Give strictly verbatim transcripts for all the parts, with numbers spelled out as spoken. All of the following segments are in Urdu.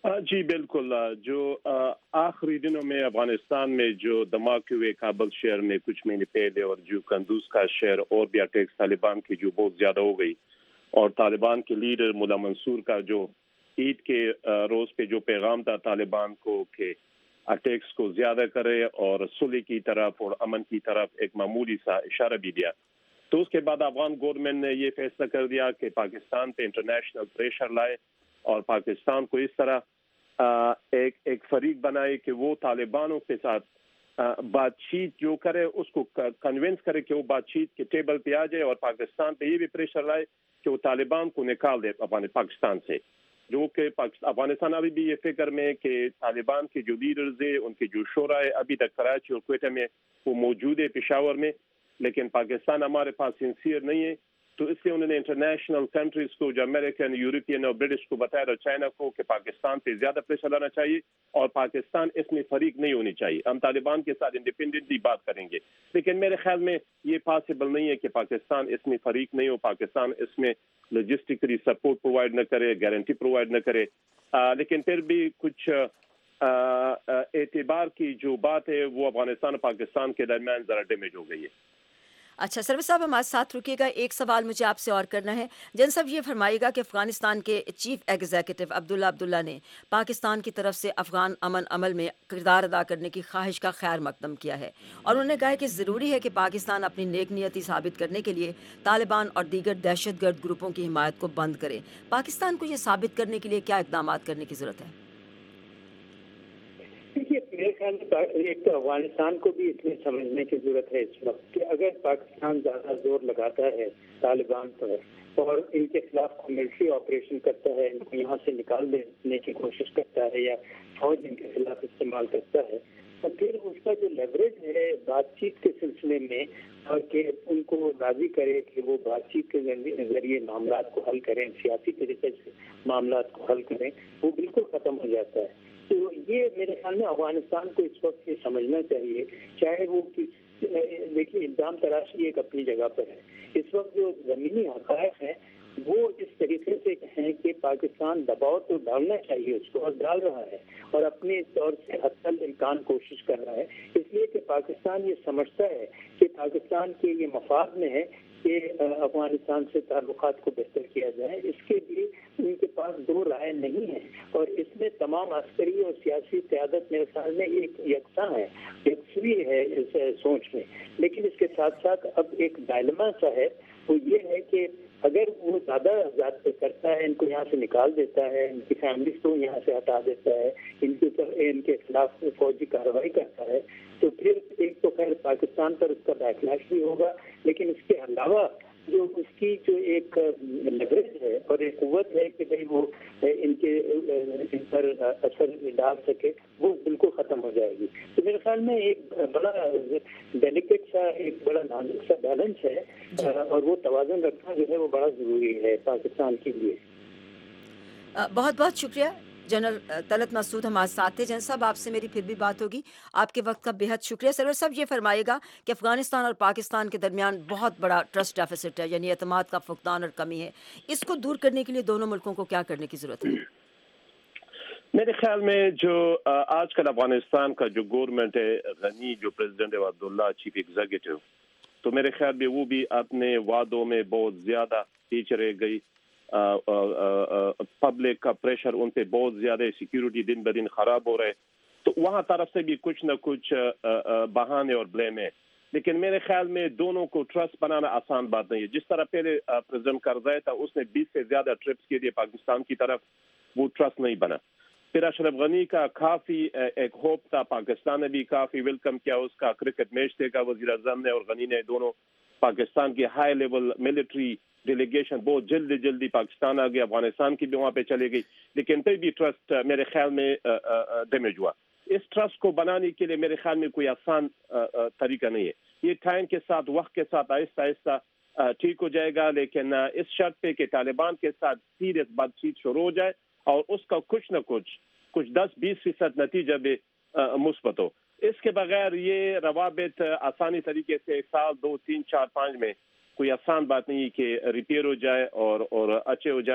جی بالکل. جو آخری دنوں میں افغانستان میں جو دھماکے ہوئے کابل شہر میں کچھ مہینے پہلے، اور جو قندوز کا شہر اور بھی اٹیکس طالبان کی جو بہت زیادہ ہو گئی، اور طالبان کے لیڈر ملا منصور کا جو عید کے روز پہ جو پیغام تھا طالبان کو کہ اٹیکس کو زیادہ کرے اور صلح کی طرف اور امن کی طرف ایک معمولی سا اشارہ بھی دیا، تو اس کے بعد افغان گورنمنٹ نے یہ فیصلہ کر دیا کہ پاکستان پہ انٹرنیشنل پریشر لائے اور پاکستان کو اس طرح ایک ایک فریق بنائے کہ وہ طالبانوں کے ساتھ بات چیت جو کرے اس کو کنونس کرے کہ وہ بات چیت کے ٹیبل پہ آ جائے، اور پاکستان پہ یہ بھی پریشر لائے کہ وہ طالبان کو نکال دے پاکستان سے. جو کہ افغانستان ابھی بھی یہ فکر میں کہ طالبان کے جو لیڈرز ہیں، ان کے جو شورا ہے، ابھی تک کراچی اور کوئٹہ میں وہ موجود ہے، پشاور میں، لیکن پاکستان ہمارے پاس سنسیئر نہیں ہے. تو اس لیے انہوں نے انٹرنیشنل کنٹریز کو، جو امریکن، یورپین اور برٹش کو بتایا، اور چائنا کو، کہ پاکستان پہ زیادہ پریشر لانا چاہیے اور پاکستان اس میں فریق نہیں ہونی چاہیے. ہم طالبان کے ساتھ انڈیپینڈنٹلی بات کریں گے، لیکن میرے خیال میں یہ پاسبل نہیں ہے کہ پاکستان اس میں فریق نہیں ہو، پاکستان اس میں لاجسٹکلی سپورٹ پرووائڈ نہ کرے، گارنٹی پرووائڈ نہ کرے. آ, لیکن پھر بھی کچھ آ, آ, اعتبار کی جو بات ہے وہ افغانستان اور پاکستان کے درمیان ذرا ڈیمیج ہو گئی ہے. اچھا سروس صاحب، ہمارے ساتھ رکیے گا. ایک سوال مجھے آپ سے اور کرنا ہے. جن صاحب یہ فرمائے گا کہ افغانستان کے چیف ایگزیکٹو عبداللہ عبداللہ نے پاکستان کی طرف سے افغان امن عمل میں کردار ادا کرنے کی خواہش کا خیر مقدم کیا ہے، اور انہوں نے کہا ہے کہ ضروری ہے کہ پاکستان اپنی نیک نیتی ثابت کرنے کے لیے طالبان اور دیگر دہشت گرد گروپوں کی حمایت کو بند کرے. پاکستان کو یہ ثابت کرنے کے لیے کیا اقدامات کرنے کی ضرورت ہے؟ میرے خیال میں ایک تو افغانستان کو بھی اتنی سمجھنے کی ضرورت ہے اس وقت کہ اگر پاکستان زیادہ زور لگاتا ہے طالبان پر اور ان کے خلاف ملٹری آپریشن کرتا ہے، ان کو یہاں سے نکال دینے کی کوشش کرتا ہے یا فوج ان کے خلاف استعمال کرتا ہے، تو پھر اس کا جو لیوریج ہے بات چیت کے سلسلے میں، اور کہ ان کو راضی کرے کہ وہ بات چیت کے ذریعے معاملات کو حل کریں، سیاسی طریقے سے معاملات کو حل کریں، وہ بالکل ختم ہو جاتا ہے. تو یہ میرے خیال میں افغانستان کو اس وقت یہ سمجھنا چاہیے، چاہے وہ کس دیکھیے الزام تراشی ایک اپنی جگہ پر ہے. اس وقت جو زمینی حقائق ہیں وہ اس طریقے سے ہیں کہ پاکستان دباؤ تو ڈالنا چاہیے اس کو، اور ڈال رہا ہے، اور اپنے طور سے حتی الامکان کوشش کر رہا ہے، اس لیے کہ پاکستان یہ سمجھتا ہے کہ پاکستان کے یہ مفاد میں ہے کہ افغانستان سے تعلقات کو بہتر کیا جائے. اس کے لیے ان کے پاس دو رائے نہیں ہیں، اور اس میں تمام عسکری اور سیاسی قیادت میرے خیال میں ایک یکساں ہے، یکسوئی ہے اس سوچ میں. لیکن اس کے ساتھ ساتھ اب ایک ڈائلما سا ہے، وہ یہ ہے کہ اگر وہ زیادہ زیادہ کرتا ہے، ان کو یہاں سے نکال دیتا ہے، ان کی فیملیز کو یہاں سے ہٹا دیتا ہے، ان کے ان کے خلاف فوجی کارروائی کرتا ہے، تو پھر ایک تو خیر پاکستان پر اس کا بیکلاش بھی ہوگا، لیکن اس کے علاوہ جو اس کی جو ایک لیوریج ہے اور ایک قوت ہے کہ بھائی وہ ان کے ان پر اثر ڈال سکے، وہ بالکل ختم ہو جائے گی. تو میرے خیال میں ایک بڑا ڈیلیکیٹ سا ایک بڑا نازک سا بیلنس ہے، اور وہ توازن رکھنا جو ہے وہ بڑا ضروری ہے پاکستان کے لیے. بہت بہت شکریہ جنرل طلعت مسعود ہمارے ساتھ تھے. جن صاحب آپ سے میری پھر بھی بات ہوگی. آپ کے وقت کا بےحد شکریہ. سرور صاحب یہ فرمائے گا کہ افغانستان اور پاکستان کے درمیان بہت بڑا ٹرسٹ ڈیفیسٹ ہے، یعنی اعتماد کا فقدان اور کمی ہے. اس کو دور کرنے کے لیے دونوں ملکوں کو کیا کرنے کی ضرورت ہے؟ میرے خیال میں جو آج کل افغانستان کا جو گورنمنٹ ہے، غنی جو پریزیڈنٹ ہے عبداللہ چیف ایگزیکٹو، تو میرے خیال میں وہ بھی اپنے وعدوں میں بہت زیادہ پیچھے رہ گئی. پبلک کا پریشر ان پہ بہت زیادہ، سیکیورٹی دن بدن خراب ہو رہے، تو وہاں طرف سے بھی کچھ نہ کچھ بہانے اور بلیم ہے. لیکن میرے خیال میں دونوں کو ٹرسٹ بنانا آسان بات نہیں ہے. جس طرح پہلے پریزیڈنٹ کرزئی تھا، اس نے بیس سے زیادہ ٹرپس کے لیے پاکستان کی طرف، وہ ٹرسٹ نہیں بنا. پھر اشرف غنی کا کافی ایک ہوپ تھا، پاکستان نے بھی کافی ویلکم کیا اس کا، کرکٹ میچ دیکھا وزیر اعظم نے اور غنی نے دونوں. پاکستان کی ہائی لیول ملٹری ڈیلیگیشن بہت جلدی جلدی پاکستان آ گئی، افغانستان کی بھی وہاں پہ چلے گئی، لیکن پھر بھی ٹرسٹ میرے خیال میں ڈیمیج ہوا. اس ٹرسٹ کو بنانے کے لیے میرے خیال میں کوئی آسان طریقہ نہیں ہے. یہ ٹائم کے ساتھ، وقت کے ساتھ آہستہ آہستہ ٹھیک ہو جائے گا، لیکن اس شرط پہ کہ طالبان کے ساتھ سیریس بات چیت شروع ہو جائے اور اس کا کچھ نہ کچھ کچھ دس بیس فیصد نتیجہ بھی مثبت ہو. اس کے بغیر یہ روابط آسانی طریقے سے ایک سال دو تین چار پانچ میں کوئی آسان بات نہیں کہ ریپیئر ہو جائے اور اور اچھے ہو جائے.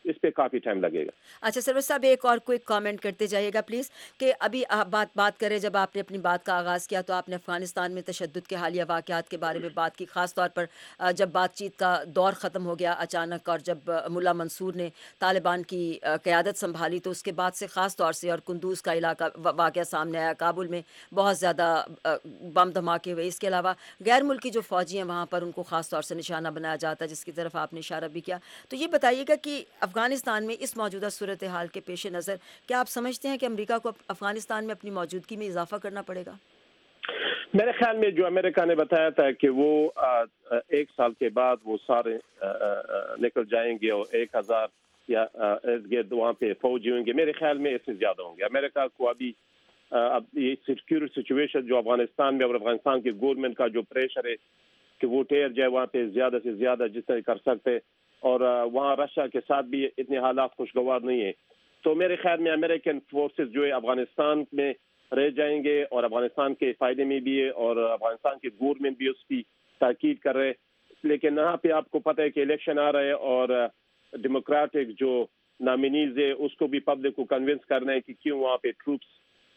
اس پہ کافی ٹائم لگے گا. اچھا سرور صاحب ایک اور کوئی کامنٹ کرتے جائیے گا پلیز کہ ابھی آپ بات بات کریں جب آپ نے اپنی بات کا آغاز کیا تو آپ نے افغانستان میں تشدد کے حالیہ واقعات کے بارے میں بات کی، خاص طور پر جب بات چیت کا دور ختم ہو گیا اچانک اور جب ملا منصور نے طالبان کی قیادت سنبھالی تو اس کے بعد سے خاص طور سے اور قندوز کا علاقہ واقعہ سامنے آیا، کابل میں بہت زیادہ بم دھماکے ہوئے، اس کے علاوہ غیر ملکی جو فوجی ہیں وہاں پر ان کو خاص طور سے نشانہ بنایا جاتا ہے جس کی طرف آپ نے اشارہ بھی کیا. تو یہ بتائیے گا کہ افغانستان میں اس موجودہ صورتحال کے پیش نظر کیا آپ سمجھتے ہیں کہ امریکہ کو افغانستان میں اپنی موجودگی میں اضافہ کرنا پڑے گا؟ میرے خیال میں جو امریکہ نے بتایا تھا کہ وہ ایک سال کے بعد وہ سارے نکل جائیں گے اور ایک ہزار یا ارد گرد وہاں پہ فوجی ہوں گے، میرے خیال میں اس سے زیادہ ہوں گے. امریکہ کو ابھی اب یہ سیکیورٹی سچویشن جو افغانستان میں اور افغانستان کی گورنمنٹ کا جو پریشر ہے کہ وہ ٹھہر جائے وہاں پہ زیادہ سے زیادہ جتنا کر سکتے، اور وہاں رشیا کے ساتھ بھی اتنے حالات خوشگوار نہیں ہیں. تو میرے خیال میں امریکن فورسز جو ہے افغانستان میں رہ جائیں گے اور افغانستان کے فائدے میں بھی ہے اور افغانستان کی گورنمنٹ بھی اس کی تاکید کر رہے. لیکن یہاں پہ آپ کو پتہ ہے کہ الیکشن آ رہے ہیں اور ڈیموکریٹک جو نامینیز ہے اس کو بھی پبلک کو کنونس کرنا ہے کہ کیوں وہاں پہ ٹروپس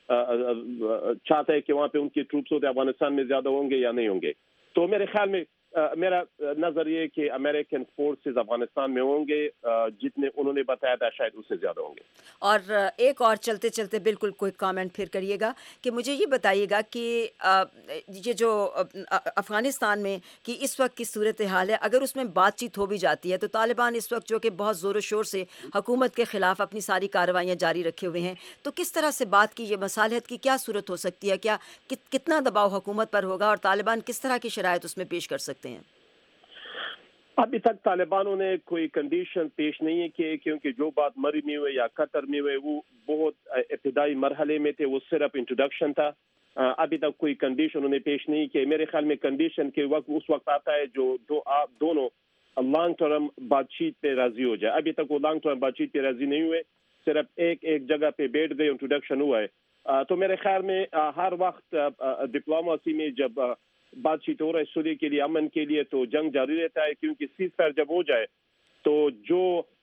چاہتا ہے کہ وہاں پہ ان کی ٹروپس ہوتے افغانستان میں زیادہ ہوں گے یا نہیں ہوں گے. تو میرے خیال میں میرا نظر یہ کہ امریکن فورسز افغانستان میں ہوں گے جتنے انہوں نے بتایا تھا شاید اس سے زیادہ ہوں گے. اور ایک اور چلتے چلتے بالکل کوئی کامنٹ پھر کریے گا کہ مجھے یہ بتائیے گا کہ یہ جو افغانستان میں کی اس وقت کی صورتحال ہے اگر اس میں بات چیت ہو بھی جاتی ہے تو طالبان اس وقت جو کہ بہت زور و شور سے حکومت کے خلاف اپنی ساری کارروائیاں جاری رکھے ہوئے ہیں، تو کس طرح سے بات کی یہ مصالحت کی کیا صورت ہو سکتی ہے؟ کیا کتنا دباؤ حکومت پر ہوگا اور طالبان کس طرح کی شرائط اس میں پیش کر سکتے ہیں؟ ابھی تک طالبانوں نے کوئی کنڈیشن پیش نہیں کی کیونکہ جو بات مری میں ہوئے یا قطر میں ہوئے وہ بہت ابتدائی مرحلے میں تھے، وہ صرف انٹروڈکشن تھا. ابھی تک کوئی کنڈیشن انہوں نے پیش نہیں کی. میرے خیال میں کنڈیشن کے وقت اس وقت آتا ہے جو دو آپ دونوں لانگ ٹرم بات چیت پہ راضی ہو جائے. ابھی تک وہ لانگ ٹرم بات چیت پہ راضی نہیں ہوئے، صرف ایک ایک جگہ پہ بیٹھ گئے، انٹروڈکشن ہوا ہے. تو میرے خیال میں ہر وقت ڈپلوماسی میں جب بات چیت ہو رہا ہے سلح کے لیے، امن کے لیے، تو جنگ جاری رہتا ہے کیونکہ سیز فائر جب ہو جائے تو جو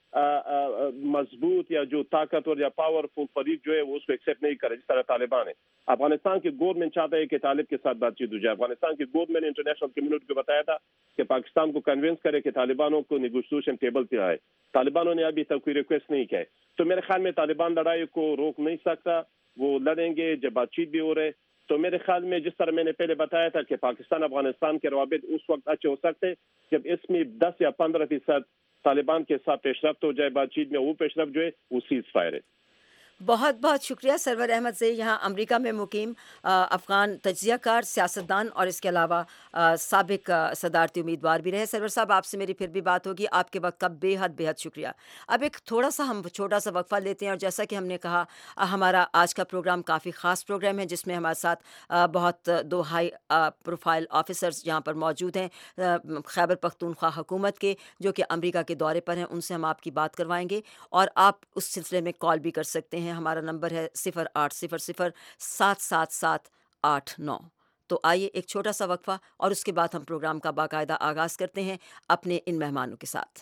مضبوط یا جو طاقتور یا پاورفل فریق جو ہے وہ اس کو ایکسیپٹ نہیں کرے، جس طرح طالبان ہے. افغانستان کی گورنمنٹ چاہتا ہے کہ طالب کے ساتھ بات چیت ہو جائے. افغانستان کی گورنمنٹ نے انٹرنیشنل کمیونٹی کو بتایا تھا کہ پاکستان کو کنونس کرے کہ طالبانوں کو نیگوشیشن ٹیبل پہ آئے. طالبانوں نے ابھی تک کوئی ریکویسٹ نہیں کی ہے. تو میرے خیال میں طالبان لڑائی کو روک نہیں سکتا، وہ لڑیں گے جب بات چیت بھی ہو رہے. تو میرے خیال میں جس طرح میں نے پہلے بتایا تھا کہ پاکستان افغانستان کے روابط اس وقت اچھے ہو سکتے جب اس میں دس یا پندرہ فیصد طالبان کے ساتھ پیش رفت ہو جائے بات چیت میں. وہ پیش رفت جو ہے وہ سیز فائر ہے. بہت بہت شکریہ سرور احمد سے، یہاں امریکہ میں مقیم افغان تجزیہ کار، سیاستدان اور اس کے علاوہ سابق صدارتی امیدوار بھی رہے. سرور صاحب آپ سے میری پھر بھی بات ہوگی. آپ کے وقت کا بے حد بے حد شکریہ. اب ایک تھوڑا سا ہم چھوٹا سا وقفہ لیتے ہیں اور جیسا کہ ہم نے کہا ہمارا آج کا پروگرام کافی خاص پروگرام ہے جس میں ہمارے ساتھ بہت دو ہائی پروفائل آفیسرز یہاں پر موجود ہیں خیبر پختونخوا حکومت کے جو کہ امریکہ کے دورے پر ہیں. ان سے ہم آپ کی بات کروائیں گے اور آپ اس سلسلے میں کال بھی کر سکتے ہیں. ہمارا نمبر ہے صفر آٹھ صفر صفر سات سات سات آٹھ نو. تو آئیے ایک چھوٹا سا وقفہ اور اس کے بعد ہم پروگرام کا باقاعدہ آغاز کرتے ہیں اپنے ان مہمانوں کے ساتھ.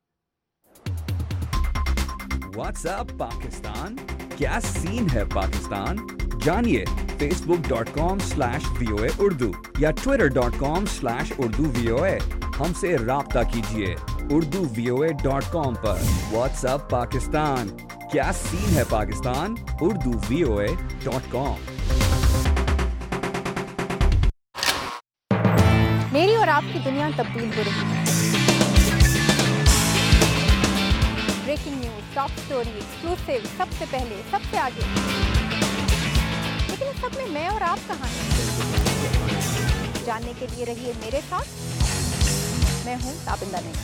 واٹس اپ پاکستان، کیا سین ہے پاکستان؟ جانیے Facebook dot com slash V O A Urdu یا Twitter dot com slash Urdu V O A. ہم سے رابطہ کیجیے Urdu V O A dot com پر. واٹس اپ پاکستان، کیا سین ہے Pakistan? Urdu V O A dot com. میری اور آپ کی دنیا تبدیل ہو رہی ہے. Breaking news, top story, exclusive, سب سے پہلے، سب سے آگے. لیکن اس سب میں میں اور آپ کہاں ہیں؟ جاننے کے لیے رہیے میرے ساتھ. میں ہوں تابندہ نہیں.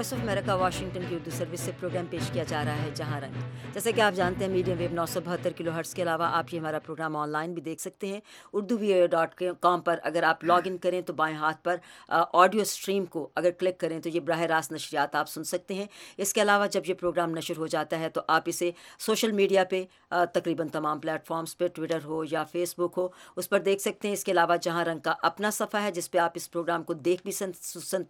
वॉइस ऑफ अमेरिका वाशिंगटन की उर्दू सर्विस से प्रोग्राम पेश किया जा रहा है जहां रंग। जैसे कि आप जानते हैं मीडियम वेव नौ सौ बहत्तर किलो हर्ट्ज़ के अलावा आप ये हमारा प्रोग्राम ऑनलाइन भी देख सकते हैं Urdu V O A dot com पर। अगर आप लॉग इन करें तो बाएं हाथ पर ऑडियो स्ट्रीम को अगर क्लिक करें तो ये बराह रास्त नशरियात आप सुन सकते हैं। इसके अलावा जब ये प्रोग्राम नशर हो जाता है तो आप इसे सोशल मीडिया पे तकरीबन तमाम प्लेटफॉर्म्स पे, ट्विटर हो या फेसबुक हो, उस पर देख सकते हैं। इसके अलावा जहां रंग का अपना सफ़ा है जिस पे आप इस प्रोग्राम को देख भी सुन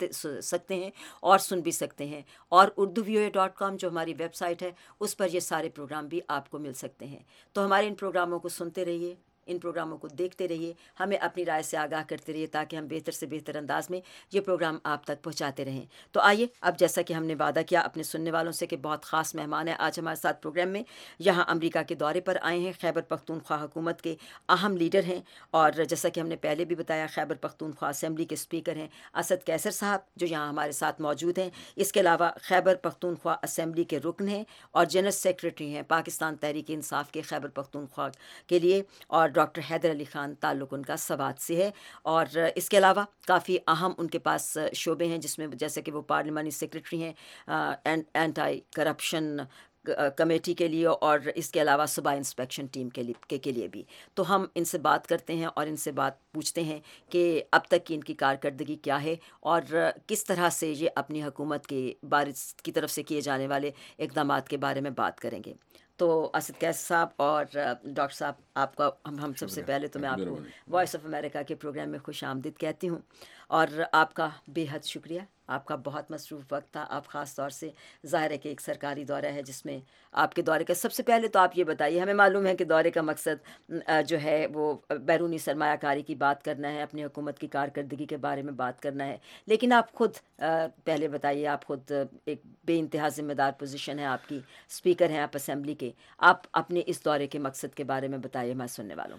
सकते हैं और सुन भी सकते हैं, और Urdu V O A dot com जो हमारी वेबसाइट है उस पर ये सारे प्रोग्राम भी आपको मिल सकते हैं। तो हमारे इन प्रोग्रामों को सुनते रहिए, इन प्रोग्रामों को देखते रहिए, हमें अपनी राय से आगाह करते रहिए ताकि हम बेहतर से बेहतर अंदाज में ये प्रोग्राम आप तक पहुंचाते रहें। तो आइए अब जैसा कि हमने वादा किया अपने सुनने वालों से कि बहुत ख़ास मेहमान हैं आज हमारे साथ प्रोग्राम में, यहाँ अमेरिका के दौरे पर आए हैं, खैबर पख्तूनख्वा हुकूमत के अहम लीडर हैं और जैसा कि हमने पहले भी बताया खैबर पख्तूनख्वा असम्बली के स्पीकर हैं असद कैसर साहब जो यहाँ हमारे साथ मौजूद हैं। इसके अलावा खैबर पख्तूनख्वा असम्बली के रुकन हैं और जनरल सेक्रेटरी हैं पाकिस्तान तहरीक इंसाफ के खैबर पख्तूनख्वा के लिए, और डॉक्टर हैदर अली ख़ान ताल्लुक़ उनका सवात से है। और इसके अलावा काफ़ी अहम उनके पास शोबे हैं जिसमें जैसे कि वो पार्लिमानी सेक्रेटरी हैं एंटी करप्शन कमेटी के लिए और इसके अलावा सूबा इंस्पेक्शन टीम के लिए के, के लिए भी। तो हम इनसे बात करते हैं और इनसे बात पूछते हैं कि अब तक की इनकी कारकर्दगी क्या है और किस तरह से ये अपनी हुकूमत के बारे की तरफ से किए जाने वाले इक़दामात के बारे में बात करेंगे। तो असद कैसर साहब और डॉक्टर साहब आपका हम हम सबसे पहले तो मैं आपको वॉइस ऑफ अमेरिका के प्रोग्राम में खुश आमदीद कहती हूँ और आपका बेहद शुक्रिया। आपका बहुत मसरूफ़ वक्त था, आप ख़ास तौर से ज़ाहिर है कि एक सरकारी दौरा है जिसमें आपके दौरे का सबसे पहले तो आप ये बताइए, हमें मालूम है कि दौरे का मकसद जो है वो बैरूनी सरमायाकारी की बात करना है, अपनी हुकूमत की कारकर्दगी के बारे में बात करना है, लेकिन आप ख़ुद पहले बताइए, आप ख़ुद एक बेइंतहा ज़िम्मेदार पोजीशन है आपकी, स्पीकर हैं आप असम्बली के, आप अपने इस दौरे के मकसद के बारे में बताइए हमारे सुनने वालों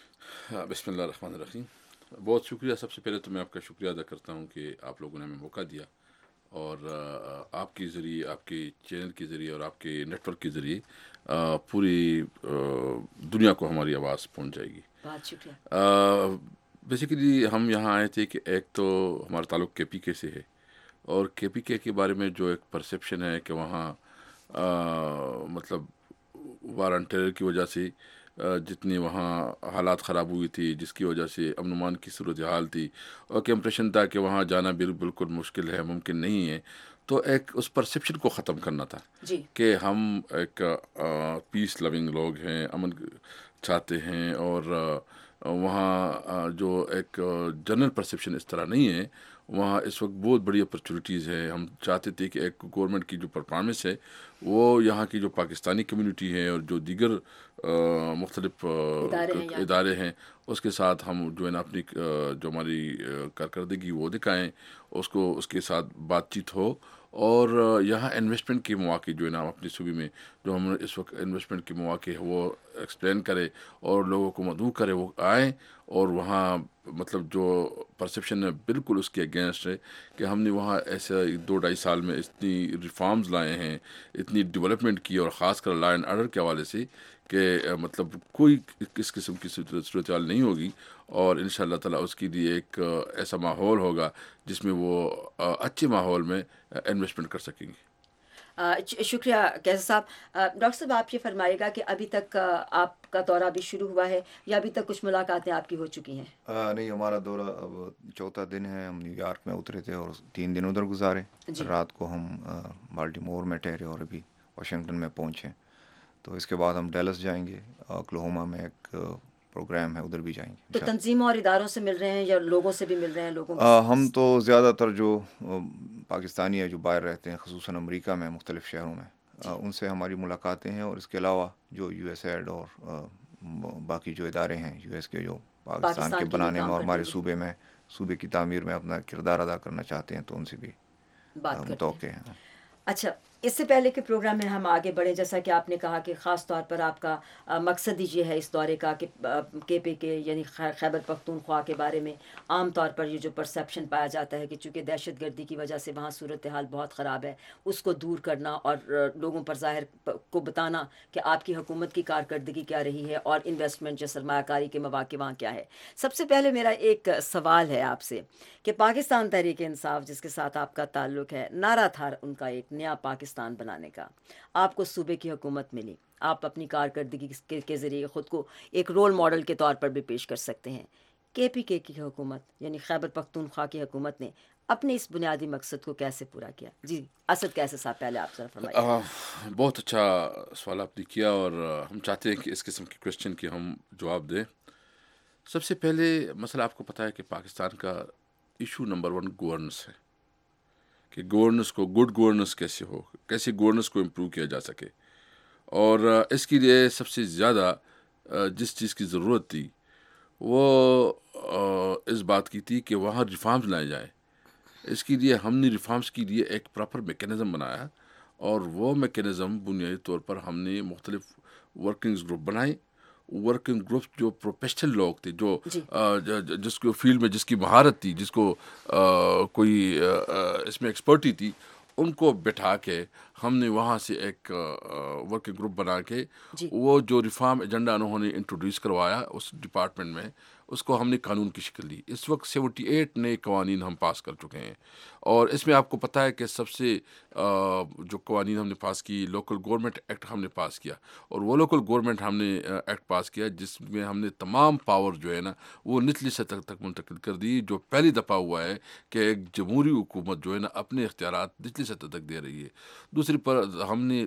को। बिस्मिल्लाह रहमान रहीम। बहुत शुक्रिया। सबसे पहले तो मैं आपका शुक्रिया अदा करता हूँ कि आप लोगों ने हमें मौका दिया और आपके ज़रिए, आपके चैनल के ज़रिए और आपके नेटवर्क के ज़रिए पूरी दुनिया को हमारी आवाज़ पहुँच जाएगी। बहुत शुक्रिया। बेसिकली हम यहाँ आए थे कि एक तो हमारा ताल्लुक़ के पी के से है और के पी के के बारे में जो एक परसेप्शन है कि वहाँ मतलब वार ऑन टेरर की वजह से जितनी वहाँ हालात ख़राब हुई थी जिसकी वजह से अमन अमान की सूरत हाल थी और कि इम्प्रेशन था कि वहाँ जाना बिल्कुल मुश्किल है, मुमकिन नहीं है, तो एक उस परसेप्शन को ख़त्म करना था कि हम एक पीस लविंग लोग हैं, अमन चाहते हैं और वहाँ जो एक जनरल परसेप्शन इस तरह नहीं है। वहाँ इस वक्त बहुत बड़ी अपॉर्चुनिटीज़ है। हम चाहते थे कि एक गवर्नमेंट की जो परफॉर्मेंस है वो यहाँ की जो पाकिस्तानी कम्युनिटी है और जो दीगर मुख्तलिफ इदारे हैं उसके साथ हम जो है ना अपनी जो हमारी कारकर्दगी वो दिखाएँ, उसको उसके साथ बातचीत हो और यहाँ इन्वेस्टमेंट के मौके जो है ना अपनी सूबे में जो हम इस वक्त इन्वेस्टमेंट के मौके है वो एक्सप्लेन करे और लोगों को मदऊ करे, वो आए और वहाँ मतलब जो परसेप्शन है बिल्कुल उसके अगेंस्ट है कि हमने वहाँ ऐसे दो ढाई साल में इतनी रिफॉर्म्स लाए हैं, इतनी डेवलपमेंट की और ख़ास कर लॉ एंड ऑर्डर के हवाले से कि मतलब कोई किस किस्म की सूरत हाल नहीं होगी और इंशाअल्लाह ताला उसके लिए एक ऐसा माहौल होगा जिसमें वो अच्छे माहौल में इन्वेस्टमेंट कर सकेंगे। शुक्रिया कैसर साहब। डॉक्टर साहब आप ये फरमाइएगा कि अभी तक आपका दौरा अभी शुरू हुआ है या अभी तक कुछ मुलाकातें आपकी हो चुकी हैं? आ, नहीं, हमारा दौरा अब चौथा दिन है। हम न्यूयॉर्क में उतरे थे और तीन दिन उधर गुजारे। रात को हम बाल्टीमोर में ठहरे और अभी वाशिंगटन में पहुँचे। तो इसके बाद हम डैलस जाएंगे, ओक्लाहोमा में एक प्रोग्राम है उधर भी जाएंगे। तो तंजीमों और इदारों से मिल रहे हैं या लोगों से भी मिल रहे हैं? लोगों आ, हम तो ज़्यादातर जो पाकिस्तानी है जो बाहर रहते हैं ख़ुसूसन अमेरिका में मुख्तलिफ़ शहरों में, आ, उनसे हमारी मुलाकातें हैं और इसके अलावा जो यू एस एड और आ, बाकी जो इदारे हैं यू एस के जो पाकिस्तान, पाकिस्तान के बनाने में और हमारे सूबे में सूबे की तामीर में अपना किरदार अदा करना चाहते हैं तो उनसे भी मुतवक्के हैं। अच्छा, اس سے پہلے کے پروگرام میں ہم آگے بڑھیں، جیسا کہ آپ نے کہا کہ خاص طور پر آپ کا مقصد ہی یہ ہے اس دورے کا کہ کے پی کے یعنی خیبر پختونخوا کے بارے میں عام طور پر یہ جو پرسیپشن پایا جاتا ہے کہ چونکہ دہشت گردی کی وجہ سے وہاں صورتحال بہت خراب ہے، اس کو دور کرنا اور لوگوں پر ظاہر کو بتانا کہ آپ کی حکومت کی کارکردگی کیا رہی ہے اور انویسٹمنٹ یا سرمایہ کاری کے مواقع وہاں کیا ہے۔ سب سے پہلے میرا ایک سوال ہے آپ سے کہ پاکستان تحریک انصاف جس کے ساتھ آپ کا تعلق ہے، نعرہ تھا ان کا ایک نیا پاکستان بنانے کا، آپ کو صوبے کی حکومت ملی، آپ اپنی کارکردگی کے ذریعے خود کو ایک رول ماڈل کے طور پر بھی پیش کر سکتے ہیں۔ کے پی کے کی حکومت یعنی خیبر پختونخوا کی حکومت نے اپنے اس بنیادی مقصد کو کیسے پورا کیا؟ جی اسد کیسے صاحب پہلے آپ ذرا فرمائیے۔ بہت اچھا سوال آپ نے کیا، اور ہم چاہتے ہیں کہ اس قسم کے کوشچن کی ہم جواب دیں۔ سب سے پہلے مسئلہ آپ کو پتہ ہے کہ پاکستان کا ایشو نمبر ون گورننس ہے، کہ گورننس کو گڈ گورننس کیسے ہو، کیسے گورننس کو امپروو کیا جا سکے، اور اس کے لیے سب سے زیادہ جس چیز کی ضرورت تھی وہ اس بات کی تھی کہ وہاں ریفارمز لائے جائیں۔ اس کے لیے ہم نے ریفارمز کے لیے ایک پراپر میکینزم بنایا، اور وہ میکینزم بنیادی طور پر ہم نے مختلف ورکنگز گروپ بنائے۔ ورکنگ گروپ جو پروفیشنل لوگ تھے، جو جی جس کو فیلڈ میں جس کی مہارت تھی، جس کو کوئی اس میں ایکسپرٹی تھی، ان کو بٹھا کے ہم نے وہاں سے ایک ورکنگ گروپ بنا کے جی وہ جو ریفارم ایجنڈا انہوں نے انٹروڈیوس کروایا اس ڈپارٹمنٹ میں، اس کو ہم نے قانون کی شکل دی۔ اس وقت سیونٹی ایٹ نئے قوانین ہم پاس کر چکے ہیں، اور اس میں آپ کو پتہ ہے کہ سب سے جو قوانین ہم نے پاس کی، لوکل گورنمنٹ ایکٹ ہم نے پاس کیا، اور وہ لوکل گورنمنٹ ہم نے ایکٹ پاس کیا جس میں ہم نے تمام پاور جو ہے نا وہ نچلی سطح تک منتقل کر دی، جو پہلی دفعہ ہوا ہے کہ ایک جمہوری حکومت جو ہے نا اپنے اختیارات نچلی سطح تک دے رہی ہے۔ دوسری پر ہم نے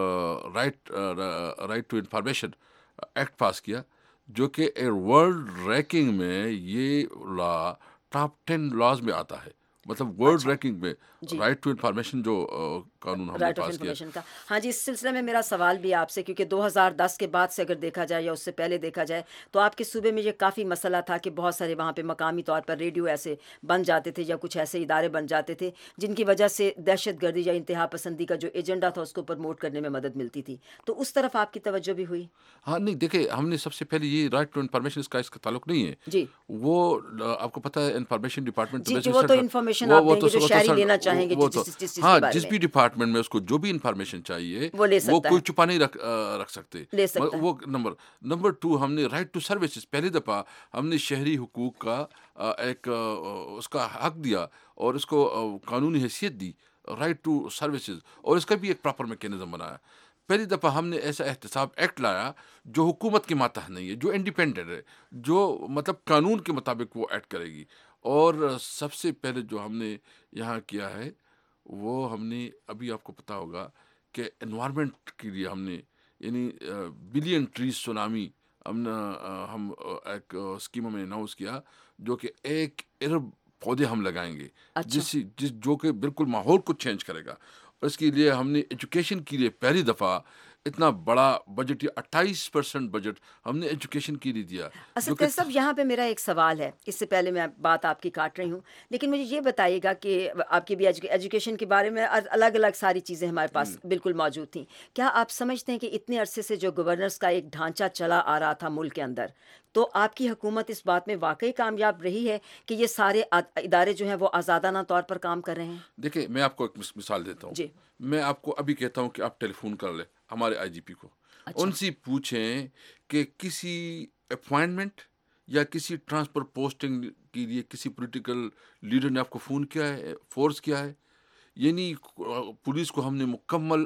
right right to information act pass کیا، جو کہ ورلڈ رینکنگ میں یہ لا ٹاپ ٹین لاز میں آتا ہے، مطلب ورلڈ رینکنگ میں رائٹ ٹو انفارمیشن جو قانون ہم نے رائٹ آف پاس کیا۔ انفارمیشن کا۔ ہاں جی، اس سلسلے میں میرا سوال بھی آپ سے، کیونکہ دو ہزار دس کے بعد سے اگر دیکھا جائے یا اس سے پہلے دیکھا جائے تو آپ کے صوبے میں یہ کافی مسئلہ تھا کہ بہت سارے وہاں پہ مقامی طور پر ریڈیو ایسے بن جاتے تھے یا کچھ ایسے ادارے بن جاتے تھے جن کی وجہ سے دہشت گردی یا انتہا پسندی کا جو ایجنڈا تھا اس کو پروموٹ کرنے میں مدد ملتی تھی، تو اس طرف آپ کی توجہ بھی ہوئی؟ ہاں نہیں، دیکھیں ہم نے سب سے پہلے یہ رائٹ ٹو انفارمیشن اس کا اس کا تعلق نہیں ہے، جی وہ آپ کو پتہ ہے انفارمیشن ڈپارٹمنٹ جی جی وہ تو انفارمیشن آپ دیں گے جو شہری لینا چاہیں گے جس جس چیز کے ہاں بارے جس میں بھی ڈپارٹمنٹ میں اس کو جو بھی انفارمیشن چاہیے وہ لے سکتا وہ کوئی ہے، چھپا نہیں رکھ رکھ سکتے، لے سکتا ہے۔ وہ نمبر نمبر ٹو ہم نے رائٹ ٹو سروسز، پہلی دفعہ ہم نے شہری حقوق کا ایک اس کا حق دیا اور اس کو قانونی حیثیت دی، رائٹ ٹو سروسز، اور اس کا بھی ایک پراپر میکینزم بنایا۔ پہلی دفعہ ہم نے ایسا احتساب ایکٹ لایا جو حکومت کے ماتحت نہیں ہے، جو انڈیپینڈنٹ ہے، جو مطلب قانون کے مطابق وہ ایکٹ کرے گی۔ اور سب سے پہلے جو ہم نے یہاں کیا ہے وہ ہم نے ابھی آپ کو پتہ ہوگا کہ انوائرمنٹ کے لیے ہم نے یعنی بلین ٹریز سونامی ہم نے ہم ایک اسکیم میں اناؤنس کیا، جو کہ ایک ارب پودے ہم لگائیں گے، جس جس جو کہ بالکل ماحول کو چینج کرے گا۔ اس کے لیے ہم نے ایجوکیشن کے لیے پہلی دفعہ اتنا بڑا بجٹ، یا اٹھائیس پرسنٹ بجٹ ہم نے ایجوکیشن کے لیے دیا۔ اسد صاحب یہاں پہ میرا ایک سوال ہے، اس سے پہلے میں بات آپ کی کاٹ رہی ہوں، لیکن مجھے یہ بتائیے گا کہ آپ کی بھی ایجوکیشن کے بارے میں الگ الگ ساری چیزیں ہمارے پاس بالکل موجود تھیں، کیا آپ سمجھتے ہیں کہ اتنے عرصے سے جو گورننس کا ایک ڈھانچہ چلا آ رہا تھا ملک کے اندر، تو آپ کی حکومت اس بات میں واقعی کامیاب رہی ہے کہ یہ سارے ادارے جو ہیں وہ آزادانہ طور پر کام کر رہے ہیں؟ دیکھیں میں آپ کو ایک مثال دیتا ہوں، جی میں آپ کو ابھی کہتا ہوں کہ آپ ٹیلی فون کر لیں ہمارے آئی جی پی کو، ان سے پوچھیں کہ کسی اپوائنٹمنٹ یا کسی ٹرانسفر پوسٹنگ کے لیے کسی پولیٹیکل لیڈر نے آپ کو فون کیا ہے، فورس کیا ہے؟ یعنی پولیس کو ہم نے مکمل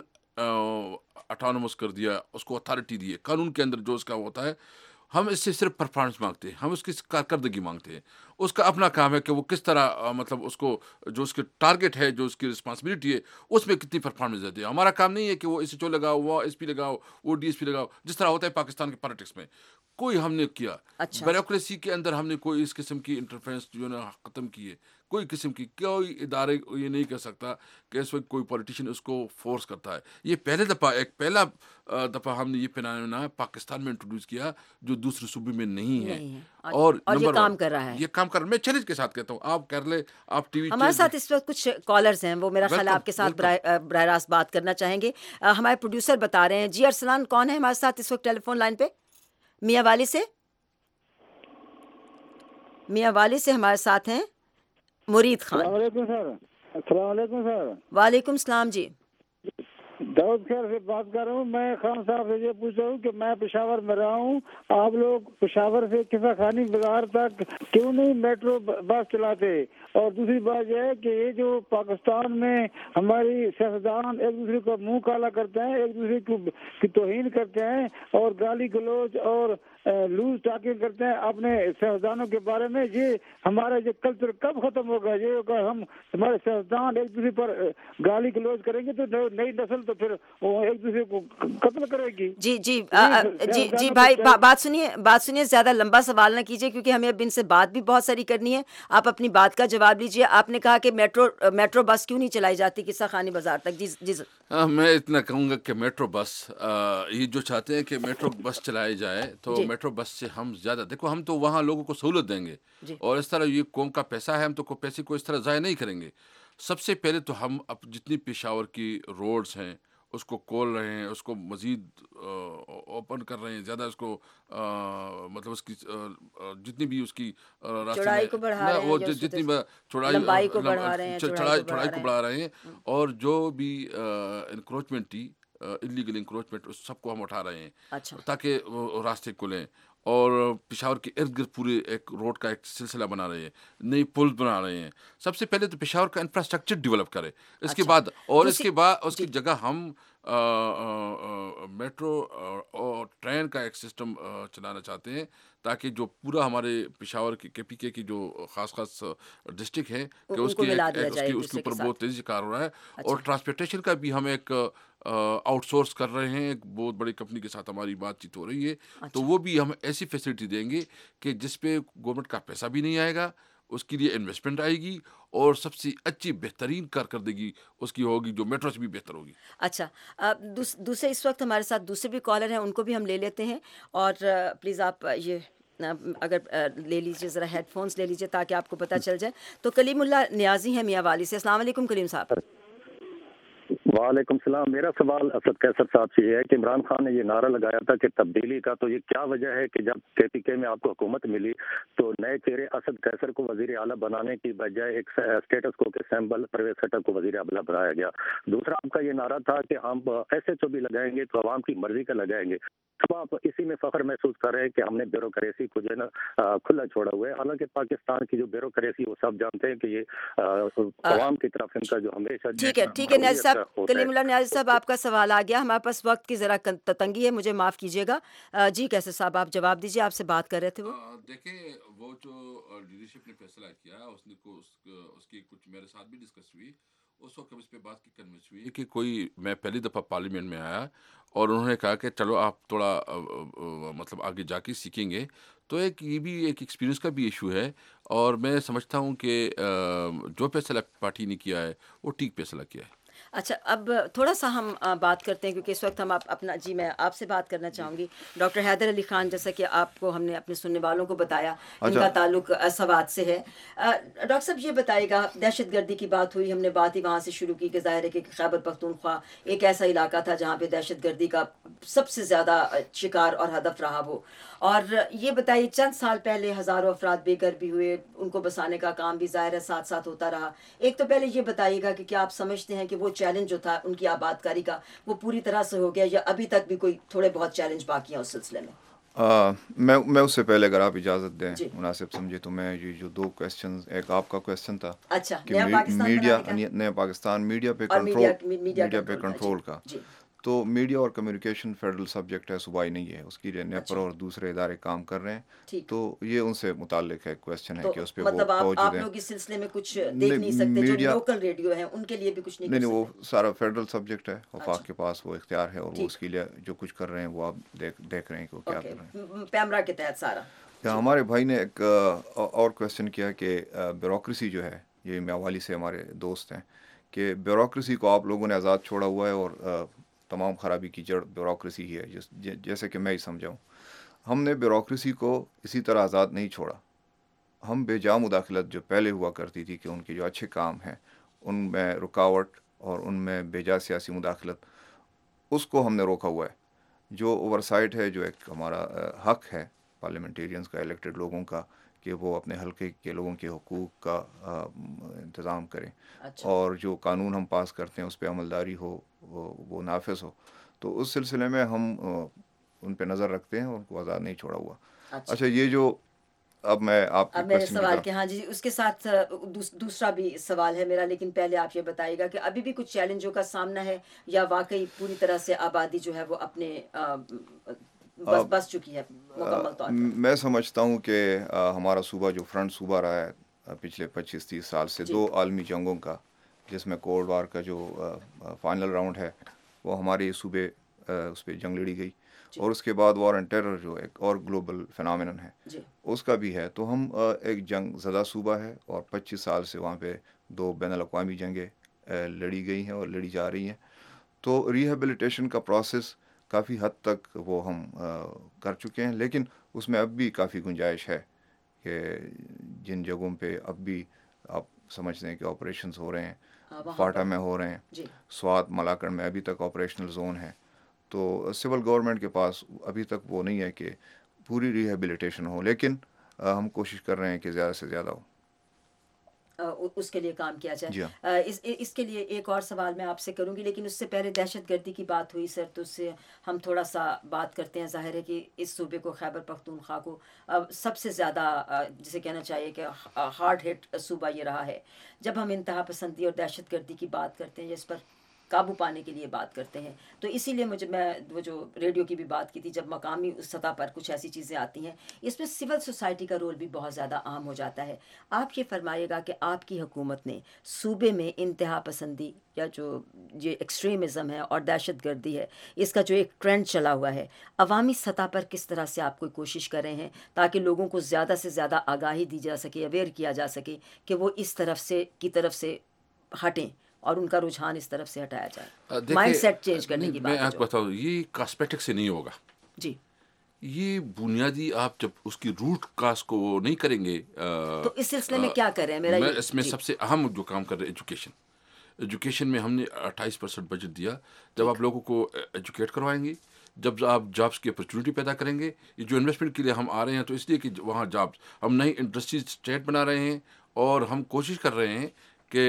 اٹانومس کر دیا، اس کو اتھارٹی دی ہے قانون کے اندر جو اس کا ہوتا ہے۔ ہم اس سے صرف پرفارمنس مانگتے ہیں، ہم اس کی کارکردگی مانگتے ہیں، اس کا اپنا کام ہے کہ وہ کس طرح مطلب اس کو جو اس کے ٹارگٹ ہے، جو اس کی رسپانسبلٹی ہے، اس میں کتنی پرفارمنس دیتے ہیں۔ ہمارا کام نہیں ہے کہ وہ ایس ایچ او لگاؤ، وہ ایس پی لگاؤ، وہ ڈی ایس پی لگاؤ، جس طرح ہوتا ہے پاکستان کے پالیٹکس میں کوئی ہم نے کیا، بیوروکریسی کے اندر ہم نے کوئی اس قسم کی انٹرفیرنس جو ہے ختم کی ہے۔ کوئی قسم کی کوئی ادارے یہ نہیں کر سکتا کہ اس وقت کوئی پولیٹیشین اس کو فورس کرتا ہے. یہ پہلے دفعہ ایک پہلا دفعہ ہم نے یہ فنامنا پاکستان میں انٹروڈیوس کیا جو دوسرے صوبے میں نہیں ہے, اور یہ کام کر رہا ہے. یہ کام کر رہا ہے. میں چیلنج کے ساتھ کہتا ہوں آپ کر لیں. آپ ٹی وی ہمارے ساتھ اس وقت کچھ کالرز ہیں, وہ میرا خیال آپ کے ساتھ براہ راست بات کرنا چاہیں گے. ہمارے پروڈیوسر بتا رہے ہیں. جی ارسلان کون ہے ہمارے ساتھ اس وقت ٹیلی فون لائن پہ؟ میاں والی سے میاں والی سے ہمارے ساتھ ہیں مرید خان. السلام علیکم سر. السلام علیکم سر. وعلیکم السلام. جی داؤد خیر سے بات کر رہا ہوں. میں خان صاحب سے یہ پوچھ رہا ہوں کہ میں پشاور میں رہا ہوں, آپ لوگ پشاور سے قصہ خانی بازار تک کیوں نہیں میٹرو بس چلاتے؟ اور دوسری بات یہ ہے کہ یہ جو پاکستان میں ہماری سیاستدان ایک دوسرے کا منہ کالا کرتے ہیں, ایک دوسرے کی توہین کرتے ہیں اور گالی گلوچ اور لوز ٹاکنگ کرتے ہیں اپنے سیاستدانوں کے بارے میں, یہ ہمارا یہ کلچر کب ختم ہوگا؟ یہ اگر ہم ہمارے سیاستدان ایک دوسرے پر گالی گلوچ کریں گے تو نئی نسل تو پھر وہ ایک دوسرے کو قتل کرے گی. جی جی جی جی بھائی بات سنیے بات سنیے زیادہ لمبا سوال نہ کیجیے کیونکہ ہمیں اب ان سے بات بھی بہت ساری کرنی ہے. آپ اپنی بات کا جواب لیجیے. آپ نے کہا کہ میٹرو میٹرو بس کیوں نہیں چلائی جاتی قصہ خانی بازار تک؟ جی جی میں اتنا کہوں گا کہ میٹرو بس یہ جو چاہتے ہیں کہ میٹرو بس چلائی جائے تو میٹرو بس سے ہم زیادہ دیکھو ہم تو وہاں لوگوں کو سہولت دیں گے اور اس طرح یہ قوم کا پیسہ ہے, ہم تو پیسے کو اس طرح ضائع نہیں کریں گے. سب سے پہلے تو ہم اب جتنی پشاور کی روڈز ہیں اس کو کھول رہے ہیں, اس کو مزید اوپن کر رہے ہیں, زیادہ اس کو مطلب اس کی جتنی بھی اس کی چوڑائی کو بڑھا رہے ہیں, وہ جتنی چوڑائی لمبائی کو بڑھا رہے ہیں, چوڑائی کو بڑھا رہے ہیں اور جو بھی انکروچمنٹ تھی انلیگل انکروچمنٹ اس سب کو ہم اٹھا رہے ہیں تاکہ راستے کھلیں. اور پشاور کے ارد گرد پورے ایک روڈ کا ایک سلسلہ بنا رہے ہیں, نئی پل بنا رہے ہیں. سب سے پہلے تو پشاور کا انفراسٹرکچر ڈیولپ کرے, اس کے بعد اور اس کے بعد اس کی جگہ ہم میٹرو اور ٹرین کا ایک سسٹم چلانا چاہتے ہیں تاکہ جو پورا ہمارے پشاور کے کے پی کے کی جو خاص خاص ڈسٹرکٹ ہیں کہ اس کی اس کے اوپر بہت تیزی سے کار ہو رہا ہے. اور ٹرانسپورٹیشن کا بھی ہم ایک آؤٹ سورس کر رہے ہیں, ایک بہت بڑی کمپنی کے ساتھ ہماری بات چیت ہو رہی ہے. تو وہ بھی ہم ایسی فیسلٹی دیں گے کہ جس پہ گورنمنٹ کا پیسہ بھی نہیں آئے گا, اس کے لیے انویسٹمنٹ آئے گی اور سب سے اچھی بہترین کارکردگی اس کی ہوگی جو میٹرو سے بھی بہتر ہوگی. اچھا دوسرے اس وقت ہمارے ساتھ دوسرے بھی کالر ہیں, ان کو بھی ہم لے لیتے ہیں. اور پلیز آپ یہ اگر لے لیجیے ذرا ہیڈ فونس لے لیجیے تاکہ آپ کو پتہ چل جائے. تو کلیم اللہ نیازی ہیں میاں والی سے. السلام علیکم کلیم صاحب. وعلیکم السلام. میرا سوال اسد کیسر صاحب سے یہ ہے کہ عمران خان نے یہ نعرہ لگایا تھا کہ تبدیلی کا, تو یہ کیا وجہ ہے کہ جب کے پی کے میں آپ کو حکومت ملی تو نئے چہرے اسد کیسر کو وزیر اعلیٰ بنانے کی بجائے ایک اسٹیٹس کو کے سیمبل پرویز خٹک کو وزیر اعلیٰ بنایا گیا؟ دوسرا آپ کا یہ نعرہ تھا کہ ہم ایس ایچ او بھی لگائیں گے تو عوام کی مرضی کا لگائیں گے. اب آپ اسی میں فخر محسوس کر رہے ہیں کہ ہم نے بیوروکریسی کو جو ہے نا کھلا چھوڑا ہوا ہے, حالانکہ پاکستان کی جو بیوروکریسی وہ سب جانتے ہیں کہ یہ عوام کی طرف ان کا جو ہمیشہ. ٹھیک ہے ٹھیک ہے نیازی صاحب, کلیم اللہ نیازی صاحب آپ کا سوال آ گیا. ہمارے پاس وقت کی ذرا تنگی ہے, مجھے معاف کیجیے گا. جی کیسے صاحب آپ جواب دیجیے, آپ سے بات کر رہے تھے. وہ دیکھیں وہ جو لیڈرشپ نے فیصلہ کیا اس نے کو اس کی کچھ میرے ساتھ بھی ڈسکس ہوئی, اس وقت اس پہ بات کی کنوینس ہوئی کہ کوئی میں پہلی دفعہ پارلیمنٹ میں آیا اور انہوں نے کہا کہ چلو آپ تھوڑا مطلب آگے جا کے سیکھیں گے. تو ایک یہ بھی ایک ایکسپیرینس کا بھی ایشو ہے اور میں سمجھتا ہوں کہ جو فیصلہ پارٹی نے کیا ہے وہ ٹھیک فیصلہ کیا ہے. اچھا اب تھوڑا سا ہم بات کرتے ہیں کیونکہ اس وقت ہم آپ اپنا جی میں آپ سے بات کرنا چاہوں گی. ڈاکٹر حیدر علی خان, جیسا کہ آپ کو ہم نے اپنے سننے والوں کو بتایا ان کا تعلق سوات سے ہے. ڈاکٹر صاحب یہ بتائے گا, دہشت گردی کی بات ہوئی, ہم نے بات ہی وہاں سے شروع کی کہ ظاہر ہے کہ خیبر پختونخوا ایک ایسا علاقہ تھا جہاں پہ دہشت گردی کا سب سے زیادہ شکار اور ہدف رہا وہ. اور یہ بتائیے چند سال پہلے ہزاروں افراد بے گھر بھی ہوئے, ان کو بسانے کا کام بھی ظاہر ہے ساتھ ساتھ ہوتا رہا. ایک تو پہلے یہ بتائیے گا کہ کیا آپ سمجھتے ہیں کہ وہ چیلنج جو تھا ان کی آباد کاری کا وہ پوری طرح سے ہو گیا یا ابھی تک بھی کوئی تھوڑے بہت چیلنج باقی ہیں اس سلسلے میں؟ میں میں اس سے پہلے اگر آپ اجازت دیں مناسب سمجھے تو میں یہ جو دو کویسچن, ایک آپ کا کویسچن تھا کہ میڈیا نیا پاکستان میڈیا پہ کنٹرول میڈیا پہ کنٹرول کا, تو میڈیا اور کمیونیکیشن فیڈرل سبجیکٹ ہے, صوبائی نہیں ہے. اس کے لیے نیپر اور دوسرے ادارے کام کر رہے ہیں, تو یہ ان سے متعلق ہے کویسچن ہے کہ اس پہ وہ توجہ دیں. آپ لوگ اس سلسلے میں کچھ دیکھ نہیں سکتے جو لوکل ریڈیو ہیں ان کے لیے بھی کچھ نہیں؟ نہیں وہ سارا فیڈرل سبجیکٹ ہے, وفاق کے پاس وہ اختیار ہے اور وہ اس کے لیے جو کچھ کر رہے ہیں وہ آپ دیکھ دیکھ رہے ہیں کہ وہ کیا کر رہے ہیں پیمرا کے تحت سارا. ہمارے بھائی نے ایک اور کویسچن کیا کہ بیوروکریسی جو ہے یہ میاوالی سے ہمارے دوست ہیں کہ بیوروکریسی کو آپ لوگوں نے آزاد چھوڑا ہوا ہے اور تمام خرابی کی جڑ بیوروکریسی ہی ہے. جس جیسے کہ میں ہی سمجھاؤں, ہم نے بیوروکریسی کو اسی طرح آزاد نہیں چھوڑا. ہم بے جا مداخلت جو پہلے ہوا کرتی تھی کہ ان کے جو اچھے کام ہیں ان میں رکاوٹ اور ان میں بے جا سیاسی مداخلت, اس کو ہم نے روکا ہوا ہے. جو اوور سائٹ ہے, جو ایک ہمارا حق ہے پارلیمنٹیرینز کا, الیکٹڈ لوگوں کا, کہ وہ اپنے حلقے کے لوگوں کے حقوق کا انتظام کریں. اچھا. اور جو قانون ہم پاس کرتے ہیں اس پہ عملداری ہو, وہ, وہ نافذ ہو. تو اس سلسلے میں ہم ان پہ نظر رکھتے ہیں, ان کو آزاد نہیں چھوڑا ہوا. اچھا, اچھا یہ جو اب میں آپ اب میرے سوال کے, ہاں جی, اس کے ساتھ دوسرا بھی سوال ہے میرا, لیکن پہلے آپ یہ بتائیے گا کہ ابھی بھی کچھ چیلنجوں کا سامنا ہے یا واقعی پوری طرح سے آبادی جو ہے وہ اپنے بس بس چکی ہے مکمل طور پر؟ میں سمجھتا ہوں کہ ہمارا صوبہ جو فرنٹ صوبہ رہا ہے پچھلے پچیس تیس سال سے, دو عالمی جنگوں کا, جس میں کولڈ وار کا جو فائنل راؤنڈ ہے وہ ہمارے صوبے اس پہ جنگ لڑی گئی, اور اس کے بعد وار اینڈ ٹیرر جو ایک اور گلوبل فینامینن ہے اس کا بھی ہے. تو ہم ایک جنگ زدہ صوبہ ہے, اور پچیس سال سے وہاں پہ دو بین الاقوامی جنگیں لڑی گئی ہیں اور لڑی جا رہی ہیں. تو ریہیبلیٹیشن کا پروسیس کافی حد تک وہ ہم کر چکے ہیں, لیکن اس میں اب بھی کافی گنجائش ہے کہ جن جگہوں پہ اب بھی آپ سمجھتے ہیں کہ آپریشنز ہو رہے ہیں, فاٹا میں ہو رہے ہیں, سوات ملاکڑ میں ابھی تک آپریشنل زون ہے. تو سول گورنمنٹ کے پاس ابھی تک وہ نہیں ہے کہ پوری ریہیبلیٹیشن ہو, لیکن ہم کوشش کر رہے ہیں کہ زیادہ سے زیادہ ہو, اس کے لیے کام کیا جائے. اس اس کے لیے ایک اور سوال میں آپ سے کروں گی, لیکن اس سے پہلے دہشت گردی کی بات ہوئی سر, تو اس سے ہم تھوڑا سا بات کرتے ہیں. ظاہر ہے کہ اس صوبے کو, خیبر پختونخوا کو, سب سے زیادہ جسے کہنا چاہیے کہ ہارڈ ہٹ صوبہ یہ رہا ہے. جب ہم انتہا پسندی اور دہشت گردی کی بات کرتے ہیں, اس پر قابو پانے کے لیے بات کرتے ہیں, تو اسی لیے مجھے, میں وہ جو ریڈیو کی بھی بات کی تھی, جب مقامی سطح پر کچھ ایسی چیزیں آتی ہیں, اس میں سول سوسائٹی کا رول بھی بہت زیادہ اہم ہو جاتا ہے. آپ یہ فرمائیے گا کہ آپ کی حکومت نے صوبے میں انتہا پسندی یا جو یہ ایکسٹریمزم ہے اور دہشت گردی ہے, اس کا جو ایک ٹرینڈ چلا ہوا ہے, عوامی سطح پر کس طرح سے آپ کوئی کوشش کر رہے ہیں تاکہ لوگوں کو زیادہ سے زیادہ آگاہی دی جا سکے, اویئر کیا جا سکے کہ وہ اس طرف سے کی طرف سے ہٹیں اور ان کا رجحان اس طرف سے ہٹایا جائے, مائنڈ سیٹ چینج کرنے کی بات ہے. میں آپ کو بتاؤں, یہ کاسمیٹک سے نہیں ہوگا جی, یہ بنیادی آپ جب اس کی روٹ کاز کو نہیں کریں گے. تو اس سلسلے میں کیا کریں؟ میرا میں اس میں سب سے اہم جو کام کر رہے ہیں ایجوکیشن. ایجوکیشن میں ہم نے اٹھائیس پرسینٹ بجٹ دیا. جب آپ لوگوں کو ایجوکیٹ کروائیں گے, جب آپ جابس کی اپرچونیٹی پیدا کریں گے, یہ جو انویسٹمنٹ کے لیے ہم آ رہے ہیں تو اس لیے کہ وہاں جابس, ہم نئی انڈسٹریز اسٹیٹ بنا رہے ہیں, اور ہم کوشش کر رہے ہیں کہ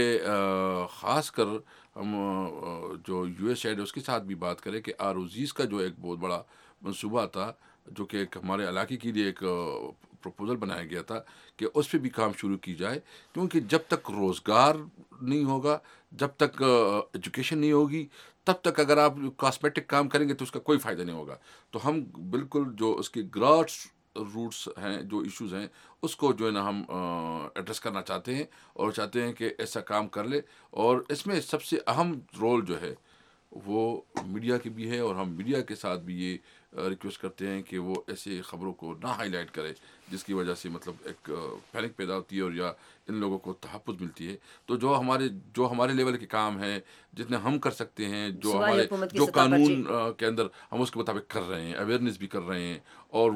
خاص کر ہم جو یو ایس ایڈ ہے اس کے ساتھ بھی بات کریں کہ آر او زیز کا جو ایک بہت بڑا منصوبہ تھا, جو کہ ایک ہمارے علاقے کے لیے ایک پروپوزل بنایا گیا تھا, کہ اس پہ بھی کام شروع کی جائے. کیونکہ جب تک روزگار نہیں ہوگا, جب تک ایجوکیشن نہیں ہوگی, تب تک اگر آپ کاسمیٹک کام کریں گے تو اس کا کوئی فائدہ نہیں ہوگا. تو ہم بالکل جو اس کی گراس روٹس ہیں, جو ایشوز ہیں, اس کو جو ہے نا ہم ایڈریس کرنا چاہتے ہیں, اور چاہتے ہیں کہ ایسا کام کر لے. اور اس میں سب سے اہم رول جو ہے وہ میڈیا کی بھی ہے, اور ہم میڈیا کے ساتھ بھی یہ ریکویسٹ کرتے ہیں کہ وہ ایسے خبروں کو نہ ہائی لائٹ کرے جس کی وجہ سے مطلب ایک پینک پیدا ہوتی ہے اور یا ان لوگوں کو تحفظ ملتی ہے. تو جو ہمارے جو ہمارے لیول کے کام ہیں, جتنے ہم کر سکتے ہیں, جو ہمارے جو قانون کے اندر ہم اس کے مطابق کر رہے ہیں, اویئرنیس بھی کر رہے ہیں, اور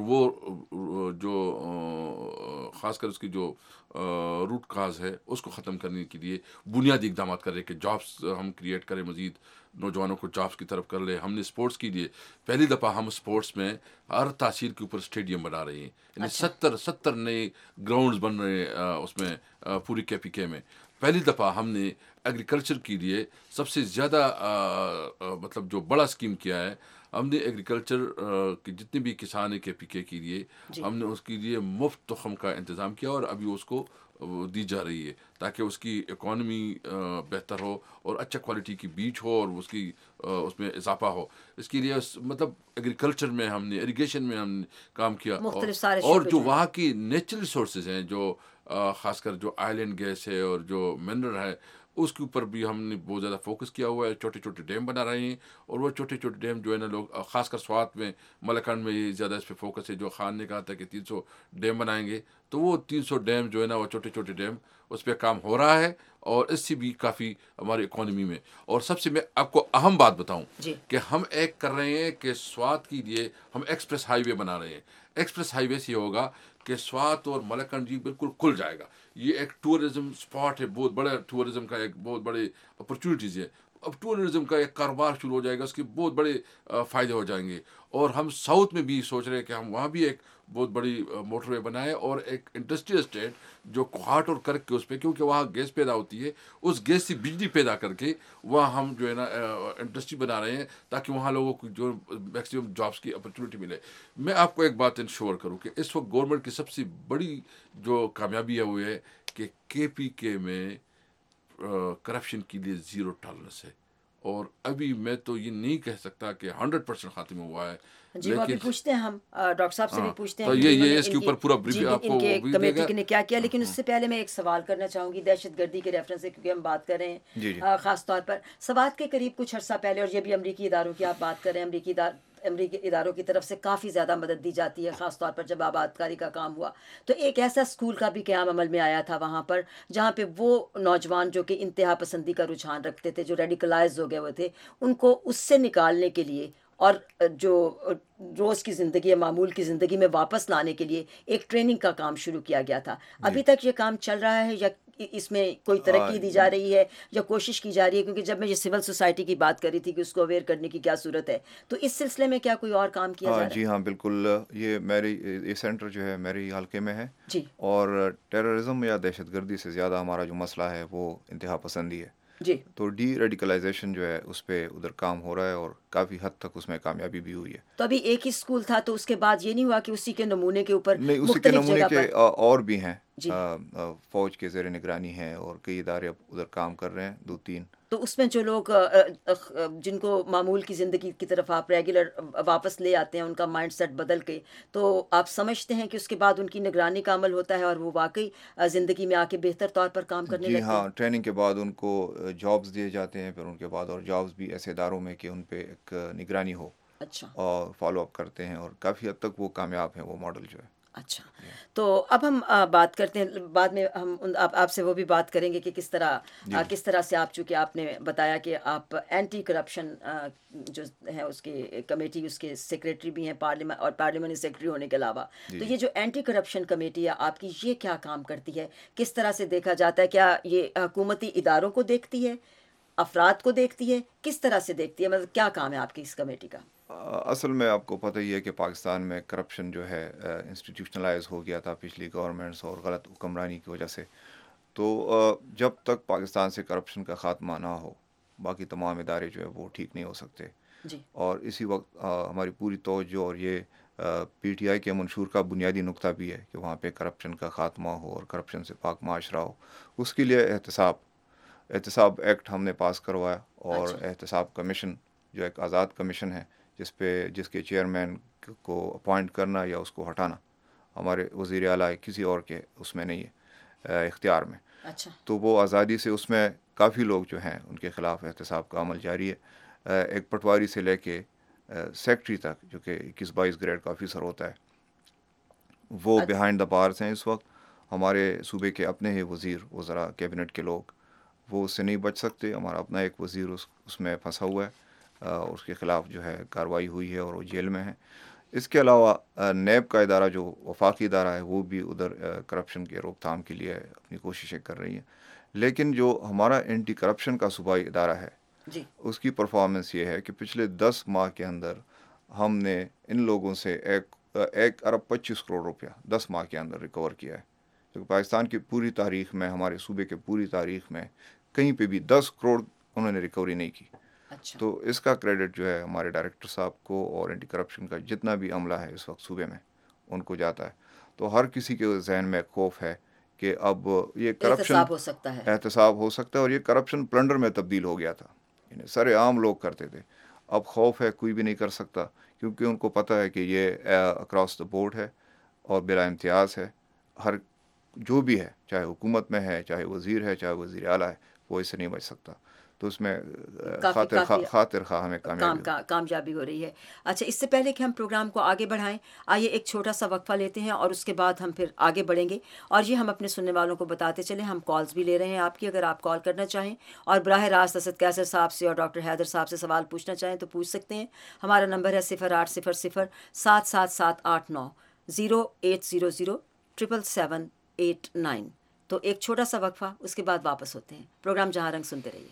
وہ جو خاص کر اس کی جو روٹ کاز ہے اس کو ختم کرنے کے لیے بنیادی اقدامات کر رہے ہیں کہ جابس ہم کریٹ کریں, مزید نوجوانوں کو جابس کی طرف کر لیں. ہم نے اسپورٹس کے لیے پہلی دفعہ ہم اسپورٹس میں ہر تحصیل کے اوپر اسٹیڈیم بنا رہے ہیں, یعنی ستر ستر نئے گراؤنڈز بن رہے ہیں اس میں پوری کے پی کے میں. پہلی دفعہ ہم نے ایگریکلچر کے لیے سب سے زیادہ مطلب جو بڑا اسکیم کیا ہے, ہم نے ایگریکلچر کے جتنے بھی کسان ہیں کے پی کے کے لیے ہم نے اس کے لیے مفت تخم کا انتظام کیا, اور ابھی اس کو دی جا رہی ہے تاکہ اس کی اکانومی بہتر ہو اور اچھا کوالٹی کی بیج ہو اور اس کی اس میں اضافہ ہو. اس کے لیے مطلب ایگریکلچر میں ہم نے, اریگیشن میں ہم نے کام کیا, اور جو وہاں کی نیچرل ریسورسز ہیں, جو خاص کر جو آئل اینڈ گیس ہے اور جو منرل ہے, اس کے اوپر بھی ہم نے بہت زیادہ فوکس کیا ہوا ہے. چھوٹے چھوٹے ڈیم بنا رہے ہیں, اور وہ چھوٹے چھوٹے ڈیم جو ہے نا لوگ خاص کر سوات میں, ملکنڈ میں یہ زیادہ اس پہ فوکس ہے. جو خان نے کہا تھا کہ تین سو ڈیم بنائیں گے, تو وہ تین سو ڈیم جو ہے نا وہ چھوٹے چھوٹے ڈیم اس پہ کام ہو رہا ہے, اور اس سے بھی کافی ہماری اکانومی میں. اور سب سے میں آپ کو اہم بات بتاؤں جی. کہ ہم ایک کر رہے ہیں کہ سوات کے لیے ہم ایکسپریس ہائی وے بنا رہے ہیں. ایکسپریس ہائی وے سے یہ ہوگا کہ سوات اور ملکنڈ جی بالکل کھل جائے گا. یہ ایک ٹورزم اسپاٹ ہے, بہت بڑا ٹورزم کا ایک بہت بڑے اپرچونیٹیز ہے. اب ٹورزم کا ایک کاروبار شروع ہو جائے گا, اس کے بہت بڑے فائدے ہو جائیں گے. اور ہم ساؤتھ میں بھی سوچ رہے ہیں کہ ہم وہاں بھی ایک بہت بڑی موٹر وے بنائیں, اور ایک انڈسٹریل اسٹیٹ جو کوہاٹ اور کرک کے اس پہ, کیونکہ وہاں گیس پیدا ہوتی ہے, اس گیس سے بجلی پیدا کر کے وہاں ہم جو ہے نا انڈسٹری بنا رہے ہیں, تاکہ وہاں لوگوں کو جو میکسیمم جابس کی اپرچونیٹی ملے. میں آپ کو ایک بات انشور کروں کہ اس وقت گورنمنٹ کی سب سے بڑی جو کامیابی ہے وہ ہے کہ کے پی کے میں کرپشن کے لیے زیرو ٹالرنس ہے. اور ابھی میں تو یہ نہیں کہہ سکتا کہ ہنڈریڈ پرسینٹ خاتمہ ہوا ہے. جی وہ ابھی پوچھتے ہیں, ہم ڈاکٹر صاحب سے بھی پوچھتے ہیں تو یہ یہ اس کے اوپر پورا بریف آپ کو کمیٹی نے کیا کیا. لیکن اس سے پہلے میں ایک سوال کرنا چاہوں گی دہشت گردی کے ریفرنس سے, کیونکہ ہم بات کر رہے ہیں خاص طور پر سوات کے قریب کچھ عرصہ پہلے, اور یہ بھی امریکی اداروں کی آپ بات کر رہے ہیں, امریکی ادار امریکی اداروں کی طرف سے کافی زیادہ مدد دی جاتی ہے, خاص طور پر جب آباد کاری کا کام ہوا تو ایک ایسا اسکول کا بھی قیام عمل میں آیا تھا وہاں پر, جہاں پہ وہ نوجوان جو کہ انتہا پسندی کا رجحان رکھتے تھے, جو ریڈیکلائز ہو گئے ہوئے تھے, ان کو اس سے نکالنے کے لیے اور جو روز کی زندگی یا معمول کی زندگی میں واپس لانے کے لیے ایک ٹریننگ کا کام شروع کیا گیا تھا. ابھی تک یہ کام چل رہا ہے یا اس میں کوئی ترقی دی جا رہی ہے یا کوشش کی جا رہی ہے؟ کیونکہ جب میں یہ سول سوسائٹی کی بات کر رہی تھی کہ اس کو اویئر کرنے کی کیا صورت ہے, تو اس سلسلے میں کیا کوئی اور کام کیا جا رہا ہے؟ جی ہاں بالکل. یہ میری یہ سینٹر جو ہے میری حلقے میں ہے جی, اور ٹیررزم یا دہشت گردی سے زیادہ ہمارا جو مسئلہ ہے وہ انتہا پسندی ہے. جی, تو ڈی ریڈیکلائزیشن جو ہے اس پہ ادھر کام ہو رہا ہے, اور کافی حد تک اس میں کامیابی بھی ہوئی ہے. تو ابھی ایک ہی اسکول تھا, تو اس کے بعد یہ نہیں ہوا کہ اسی کے نمونے کے اوپر نہیں, اسی کے نمونے کے اور بھی ہیں, فوج کے زیر نگرانی ہیں, اور کئی ادارے اب ادھر کام کر رہے ہیں, دو تین. تو اس میں جو لوگ جن کو معمول کی زندگی کی طرف آپ ریگولر واپس لے آتے ہیں, ان کا مائنڈ سیٹ بدل کے, تو آپ سمجھتے ہیں کہ اس کے بعد ان کی نگرانی کا عمل ہوتا ہے اور وہ واقعی زندگی میں آ کے بہتر طور پر کام کرنے لگتے ہیں؟ جی ہاں, ٹریننگ کے بعد ان کو جابز دیے جاتے ہیں, پھر ان کے بعد اور جابز بھی ایسے اداروں میں کہ ان پہ ایک نگرانی ہو, اچھا, اور فالو اپ کرتے ہیں, اور کافی حد تک وہ کامیاب ہیں وہ ماڈل جو ہے. اچھا, تو اب ہم بات کرتے ہیں, بعد میں ہم آپ سے وہ بھی بات کریں گے کہ کس طرح کس طرح سے آپ, چونکہ آپ نے بتایا کہ آپ اینٹی کرپشن جو ہے اس کے کمیٹی, اس کے سیکریٹری بھی ہیں پارلیمنٹ, اور پارلیمنٹ سیکریٹری ہونے کے علاوہ, تو یہ جو اینٹی کرپشن کمیٹی ہے آپ کی, یہ کیا کام کرتی ہے, کس طرح سے دیکھا جاتا ہے؟ کیا یہ حکومتی اداروں کو دیکھتی ہے, افراد کو دیکھتی ہے, کس طرح سے دیکھتی ہے, مطلب کیا کام ہے آپ کی اس کمیٹی کا؟ اصل میں آپ کو پتہ ہی ہے کہ پاکستان میں کرپشن جو ہے انسٹیٹیوشنلائز ہو گیا تھا پچھلی گورنمنٹس اور غلط حکمرانی کی وجہ سے. تو جب تک پاکستان سے کرپشن کا خاتمہ نہ ہو, باقی تمام ادارے جو ہے وہ ٹھیک نہیں ہو سکتے. جی, اور اسی وقت ہماری پوری توجہ اور یہ پی ٹی آئی کے منشور کا بنیادی نقطہ بھی ہے کہ وہاں پہ کرپشن کا خاتمہ ہو اور کرپشن سے پاک معاشرہ ہو. اس کے لیے احتساب احتساب ایکٹ ہم نے پاس کروایا, اور احتساب کمیشن جو ایک آزاد کمیشن ہے, جس پہ جس کے چیئرمین کو اپوائنٹ کرنا یا اس کو ہٹانا ہمارے وزیر اعلیٰ کسی اور کے اس میں نہیں ہے, اختیار میں. اچھا, تو وہ آزادی سے اس میں کافی لوگ جو ہیں ان کے خلاف احتساب کا عمل جاری ہے. ایک پٹواری سے لے کے سیکٹری تک, جو کہ اکیس بائیس گریڈ کا آفیسر ہوتا ہے, وہ بیہائنڈ دا بارز ہیں اس وقت. ہمارے صوبے کے اپنے ہی وزیر وزراء کیبنٹ کے لوگ وہ اس سے نہیں بچ سکتے. ہمارا اپنا ایک وزیر اس اس میں پھنسا ہوا ہے, اس کے خلاف جو ہے کارروائی ہوئی ہے اور وہ جیل میں ہے. اس کے علاوہ نیب کا ادارہ جو وفاقی ادارہ ہے, وہ بھی ادھر کرپشن کے روک تھام کے لیے اپنی کوششیں کر رہی ہیں. لیکن جو ہمارا اینٹی کرپشن کا صوبائی ادارہ ہے, جی, اس کی پرفارمنس یہ ہے کہ پچھلے دس ماہ کے اندر ہم نے ان لوگوں سے ایک ایک ارب پچیس کروڑ روپیہ دس ماہ کے اندر ریکور کیا ہے. کیونکہ پاکستان کی پوری تاریخ میں, ہمارے صوبے کے پوری تاریخ میں کہیں پہ بھی دس کروڑ انہوں نے ریکوری نہیں کی. اچھا, تو اس کا کریڈٹ جو ہے ہمارے ڈائریکٹر صاحب کو, اور اینٹی کرپشن کا جتنا بھی عملہ ہے اس وقت صوبے میں ان کو جاتا ہے. تو ہر کسی کے ذہن میں خوف ہے کہ اب یہ کرپشن احتساب ہو سکتا ہے, احتساب ہو سکتا ہے, اور یہ کرپشن پلنڈر میں تبدیل ہو گیا تھا. یعنی سارے عام لوگ کرتے تھے, اب خوف ہے, کوئی بھی نہیں کر سکتا, کیونکہ ان کو پتہ ہے کہ یہ اکراس دا بورڈ ہے اور بلا امتیاز ہے. ہر جو بھی ہے, چاہے حکومت میں ہے, چاہے وزیر ہے, چاہے وزیر اعلیٰ ہے, وہ اس سے نہیں بچ سکتا. تو اس میں کافی خاطر خواہ کافی خاطر خواہ ہمیں کام کامیابی کا کامیابی ہو رہی ہے. اچھا، اس سے پہلے کہ ہم پروگرام کو آگے بڑھائیں، آئیے ایک چھوٹا سا وقفہ لیتے ہیں اور اس کے بعد ہم پھر آگے بڑھیں گے. اور یہ ہم اپنے سننے والوں کو بتاتے چلیں، ہم کالز بھی لے رہے ہیں آپ کی. اگر آپ کال کرنا چاہیں اور براہ راست اسد کیسر صاحب سے اور ڈاکٹر حیدر صاحب سے سوال پوچھنا چاہیں تو پوچھ سکتے ہیں. ہمارا نمبر ہے صفر آٹھ صفر صفر سات سات سات آٹھ نو zero eight zero zero triple seven eight nine. تو ایک چھوٹا سا وقفہ، اس کے بعد واپس ہوتے ہیں. پروگرام جہاں رنگ سنتے رہیے.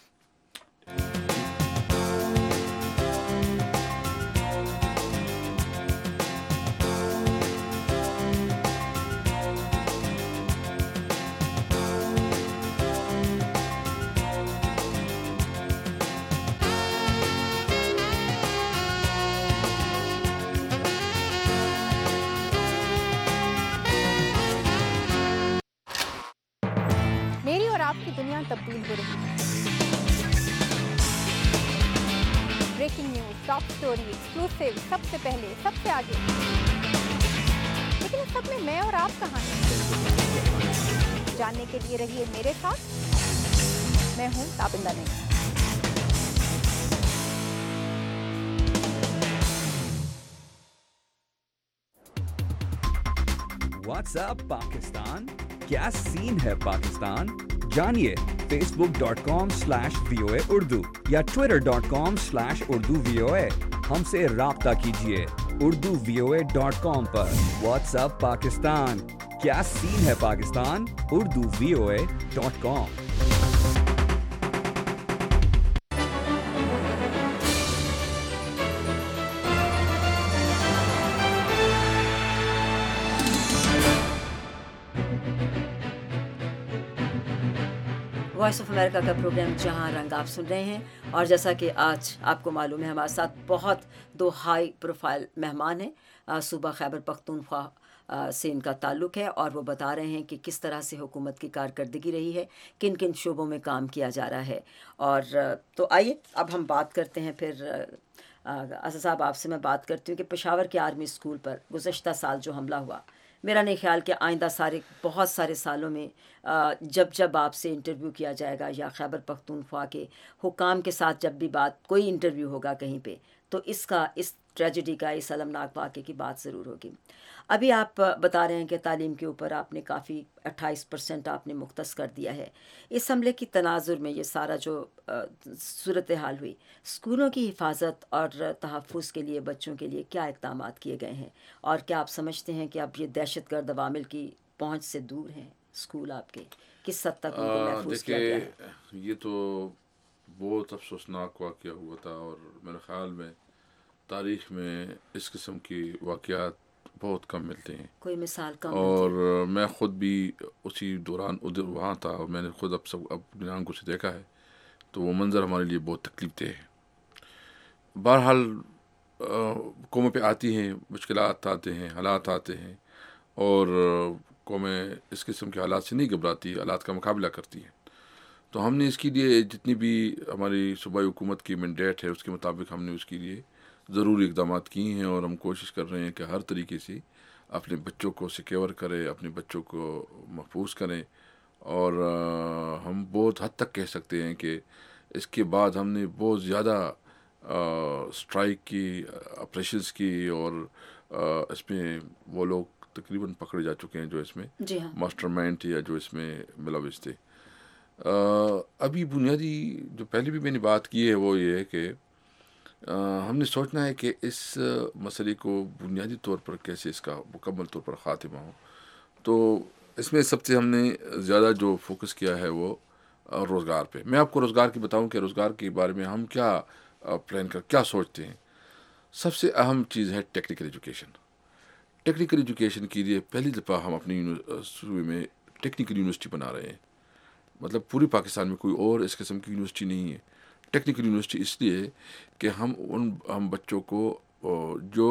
میری اور آپ کی دنیا تبدیل ہو رہی ہے. Breaking news, top story, exclusive, سب سے پہلے، سب سے آگے. لیکن اس سب میں میں اور آپ کہاں ہیں؟ جاننے کے لیے رہیے میرے ساتھ. میں ہوں تابندہ نہیں. واٹس ایپ پاکستان، کیا سین ہے پاکستان؟ جانیے Facebook dot com slash V O A Urdu یا Twitter dot com slash Urdu V O A. ہم سے رابطہ کیجیے Urdu V O A dot com پر. واٹس ایپ پاکستان، کیا سین ہے Pakistan? Urdu V O A dot com. Voice of America کا پروگرام جہاں رنگ آپ سن رہے ہیں. اور جیسا کہ آج آپ کو معلوم ہے ہمارے ساتھ بہت دو ہائی پروفائل مہمان ہیں. صوبہ خیبر پختونخوا سے ان کا تعلق ہے اور وہ بتا رہے ہیں کہ کس طرح سے حکومت کی کارکردگی رہی ہے، کن کن شعبوں میں کام کیا جا رہا ہے. اور تو آئیے اب ہم بات کرتے ہیں. پھر اسد صاحب آپ سے میں بات کرتی ہوں کہ پشاور کے آرمی اسکول پر گزشتہ سال جو حملہ ہوا، میرا نہیں خیال کہ آئندہ سارے بہت سارے سالوں میں جب جب آپ سے انٹرویو کیا جائے گا یا خیبر پختونخوا کے حکام کے ساتھ جب بھی بات کوئی انٹرویو ہوگا کہیں پہ، تو اس کا اس ٹریجڈی کا، اس المناک واقعے کی بات ضرور ہوگی. ابھی آپ بتا رہے ہیں کہ تعلیم کے اوپر آپ نے کافی اٹھائیس پرسنٹ آپ نے مختص کر دیا ہے. اس حملے کی تناظر میں یہ سارا جو صورتحال ہوئی، اسکولوں کی حفاظت اور تحفظ کے لیے بچوں کے لیے کیا اقدامات کیے گئے ہیں؟ اور کیا آپ سمجھتے ہیں کہ اب یہ دہشت گرد عوامل کی پہنچ سے دور ہیں اسکول آپ کے؟ کس حد تک ان کو محفوظ کیا گیا ہے؟ یہ تو بہت افسوسناک واقعہ ہوا تھا اور میرے خیال میں تاریخ میں اس قسم کی واقعات بہت کم ملتے ہیں. کوئی مثال کم اور ملتی؟ میں خود بھی اسی دوران ادھر وہاں تھا اور میں نے خود اب سب اپنی آنکھوں سے دیکھا ہے، تو وہ منظر ہمارے لیے بہت تکلیف دہ ہے. بہرحال قوموں پہ آتی ہیں مشکلات، آتے ہیں حالات آتے ہیں، اور قومیں اس قسم کے حالات سے نہیں گھبراتی، حالات کا مقابلہ کرتی ہیں. تو ہم نے اس کے لیے جتنی بھی ہماری صوبائی حکومت کی مینڈیٹ ہے اس کے مطابق ہم نے اس کے لیے ضروری اقدامات کیے ہیں، اور ہم کوشش کر رہے ہیں کہ ہر طریقے سے اپنے بچوں کو سیکیور کریں، اپنے بچوں کو محفوظ کریں. اور ہم بہت حد تک کہہ سکتے ہیں کہ اس کے بعد ہم نے بہت زیادہ اسٹرائک کی، آپریشنس کی، اور اس میں وہ لوگ تقریباً پکڑے جا چکے ہیں جو اس میں جی ہاں ماسٹر مائنڈ تھے یا جو اس میں ملوث تھے. ابھی بنیادی جو پہلے بھی میں نے بات کی ہے وہ یہ ہے کہ ہم نے سوچنا ہے کہ اس مسئلے کو بنیادی طور پر کیسے اس کا مکمل طور پر خاتمہ ہو. تو اس میں سب سے ہم نے زیادہ جو فوکس کیا ہے وہ روزگار پہ. میں آپ کو روزگار کی بتاؤں کہ روزگار کے بارے میں ہم کیا پلان کر کیا سوچتے ہیں. سب سے اہم چیز ہے ٹیکنیکل ایجوکیشن. ٹیکنیکل ایجوکیشن کے لیے پہلی دفعہ ہم اپنی صوبے میں ٹیکنیکل یونیورسٹی بنا رہے ہیں. مطلب پوری پاکستان میں کوئی اور اس قسم کی یونیورسٹی نہیں ہے. ٹیکنیکل یونیورسٹی اس لیے کہ ہم ان ہم بچوں کو جو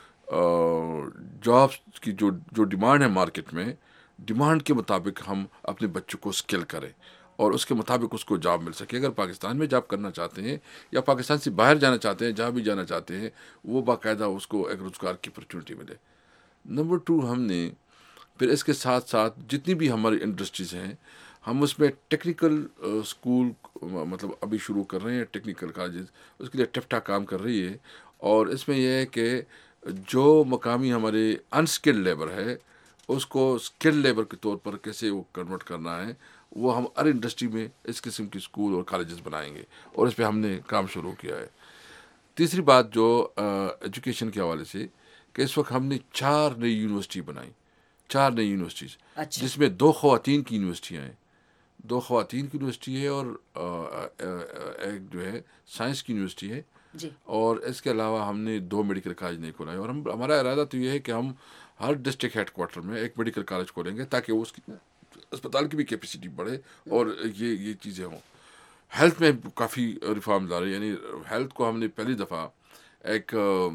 جابس کی جو جو ڈیمانڈ ہے مارکیٹ میں، ڈیمانڈ کے مطابق ہم اپنے بچوں کو اسکل کریں اور اس کے مطابق اس کو جاب مل سکے. اگر پاکستان میں جاب کرنا چاہتے ہیں یا پاکستان سے باہر جانا چاہتے ہیں، جہاں بھی جانا چاہتے ہیں، وہ باقاعدہ اس کو ایک روزگار کی اپرچونیٹی ملے. نمبر ٹو، ہم نے پھر اس کے ساتھ ساتھ جتنی بھی ہماری انڈسٹریز ہیں ہم اس میں ٹیکنیکل اسکول مطلب ابھی شروع کر رہے ہیں، ٹیکنیکل کالجز، اس کے لیے ٹفٹا کام کر رہی ہے. اور اس میں یہ ہے کہ جو مقامی ہمارے انسکلڈ لیبر ہے اس کو اسکل لیبر کے طور پر کیسے وہ کنورٹ کرنا ہے، وہ ہم ہر انڈسٹری میں اس قسم کی اسکول اور کالجز بنائیں گے، اور اس پہ ہم نے کام شروع کیا ہے. تیسری بات جو ایجوکیشن کے حوالے سے کہ اس وقت ہم نے چار نئی یونیورسٹی بنائی، چار نئی یونیورسٹیز، جس میں دو خواتین کی یونیورسٹیاں ہیں، دو خواتین کی یونیورسٹی ہے اور ایک جو ہے سائنس کی یونیورسٹی ہے. جی. اور اس کے علاوہ ہم نے دو میڈیکل کالج نہیں کھولا ہے، اور ہم ہمارا ارادہ تو یہ ہے کہ ہم ہر ڈسٹرکٹ ہیڈ کوارٹر میں ایک میڈیکل کالج کھولیں گے تاکہ اس کی اسپتال کی بھی کیپیسٹی بڑھے اور یہ یہ چیزیں ہوں. ہیلتھ میں کافی ریفارمز آ رہے ہیں، یعنی ہیلتھ کو ہم نے پہلی دفعہ ایک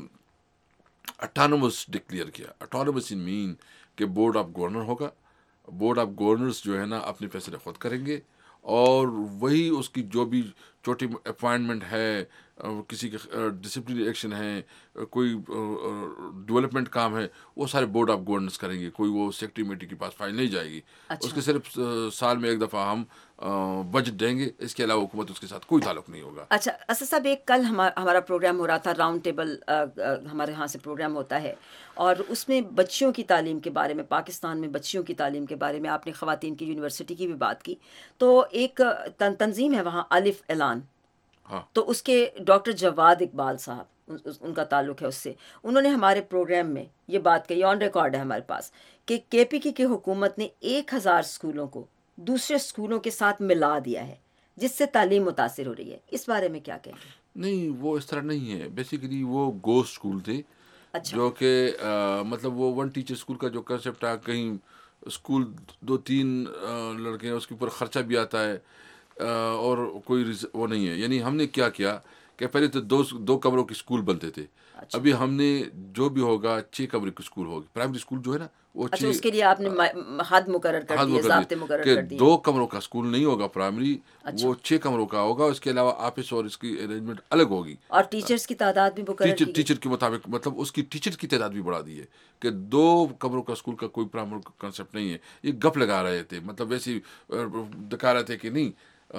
اٹانومس ڈکلیئر کیا. اٹانومس ان مین کہ بورڈ آف گورنر ہوگا، بورڈ آف گورنرز جو ہے نا اپنے فیصلے خود کریں گے، اور وہی اس کی جو بھی چھوٹی اپوائنٹمنٹ ہے، کسی کا ڈسپلنری ایکشن ہے، کوئی ڈیولپمنٹ کام ہے، وہ سارے بورڈ آف گورنرز کریں گے. کوئی وہ سیکٹری میٹی کے پاس فائل نہیں جائے گی. اچھا. اس کے صرف سال میں ایک دفعہ ہم بجٹ دیں گے، اس کے علاوہ حکومت اس کے ساتھ کوئی تعلق نہیں ہوگا. اچھا اسد صاحب، ایک کل ہمارا پروگرام ہو رہا تھا، راؤنڈ ٹیبل ہمارے ہاں سے پروگرام ہوتا ہے، اور اس میں بچیوں کی تعلیم کے بارے میں، پاکستان میں بچیوں کی تعلیم کے بارے میں آپ نے خواتین کی یونیورسٹی کی بھی بات کی. تو ایک تنظیم ہے وہاں الف اعلان، تو اس کے ڈاکٹر جواد اقبال صاحب، ان کا تعلق ہے اس سے، انہوں نے ہمارے پروگرام میں یہ بات کہی، آن ریکارڈ ہے ہمارے پاس، کہ کے پی کی کی حکومت نے ایک ہزار اسکولوں کو دوسرے اسکولوں کے ساتھ ملا دیا ہے، جس سے تعلیم متاثر ہو رہی ہے. اس بارے میں کیا کہیں گے؟ نہیں، وہ اس طرح نہیں ہے. بیسیکلی وہ گوسٹ اسکول تھے. اچھا. جو کہ مطلب وہ ون ٹیچر اسکول کا جو کنسیپٹ ہے، کہیں اسکول دو تین لڑکے ہیں، اس کے اوپر خرچہ بھی آتا ہے، اور کوئی وہ نہیں ہے. یعنی ہم نے کیا کیا کہ پہلے تو دو دو کمروں کے اسکول بنتے تھے. اچھا. ابھی ہم نے جو بھی ہوگا چھ کمرے کے اسکول ہوگی. پرائمری اسکول جو ہے نا وہ اچھا، اس کے لیے آپ نے حد مقرر کر دی ہے، ضابطے مقرر کر دیے. دو کمروں کا اسکول نہیں ہوگا پرائمری، وہ چھ کمروں کا ہوگا. اس کے علاوہ آفس اور اس کی ارینجمنٹ الگ ہوگی، اور ٹیچرز کی تعداد بھی مقرر کی. ٹیچر کے مطابق، مطلب اس کی ٹیچر کی تعداد بھی بڑھا دی ہے کہ دو کمروں کا اسکول کا کوئی پرائمری کنسیپٹ نہیں ہے. یہ گپ لگا رہے تھے، مطلب ویسے دکھا رہے تھے کہ نہیں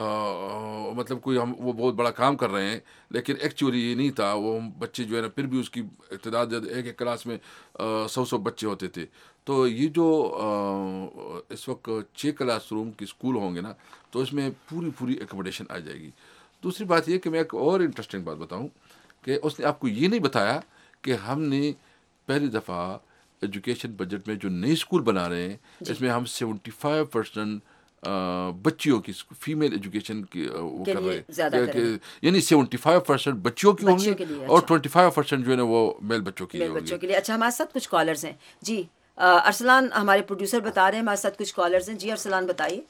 مطلب کوئی ہم وہ بہت بڑا کام کر رہے ہیں، لیکن ایکچولی یہ نہیں تھا. وہ بچے جو ہے نا پھر بھی اس کی تعداد ایک ایک کلاس میں سو سو بچے ہوتے تھے. تو یہ جو اس وقت چھ کلاس روم کے اسکول ہوں گے نا، تو اس میں پوری پوری ایکوموڈیشن آ جائے گی. دوسری بات یہ کہ میں ایک اور انٹرسٹنگ بات بتاؤں کہ اس نے آپ کو یہ نہیں بتایا کہ ہم نے پہلی دفعہ ایجوکیشن بجٹ میں جو نئے اسکول بنا رہے ہیں، اس میں ہم سیونٹی فائیو پرسینٹ بچیوں کی فیمیل ایجوکیشن کی وہ کر رہے ہیں، یعنی سیونٹی فائیو پرسینٹ بچیوں کی ہوں گی اور ٹوئنٹی فائیو پرسینٹ جو ہے نا وہ میل بچوں کی بچوں کے لیے. اچھا، ہمارے ساتھ کچھ کالرز ہیں. جی ارسلان ہمارے پروڈیوسر بتا رہے ہیں ہمارے ساتھ کچھ کالرز ہیں. جی ارسلان بتائیے.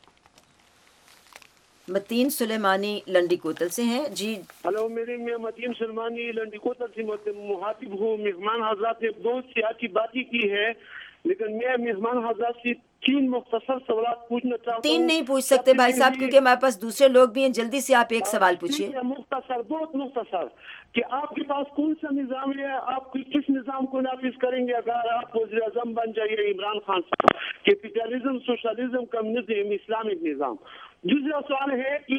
متین سلیمانی لنڈی کوتل سے ہیں. جی ہلو، میرے میں متین سلیمانی لنڈی کوتل سے مخاطب ہوں. مہمان حضرات نے بہت سی اچھی باتیں کی ہے، لیکن میں مہمان حضرات سے تین مختصر سوالات پوچھنا چاہتا ہوں. تین نہیں پوچھ سکتے بھائی صاحب، کیونکہ ہمارے پاس دوسرے لوگ بھی ہیں. جلدی سے آپ ایک سوال پوچھیے. مختصر، بہت مختصر، کہ آپ کے پاس کون سا نظام ہے، آپ کس نظام کو نافذ کریں گے اگر آپ وزیر اعظم بن جائیے عمران خان صاحب؟ کیپیٹلزم، سوشلزم، کمیونزم، اسلامک نظام. دوسرا سوال ہے کہ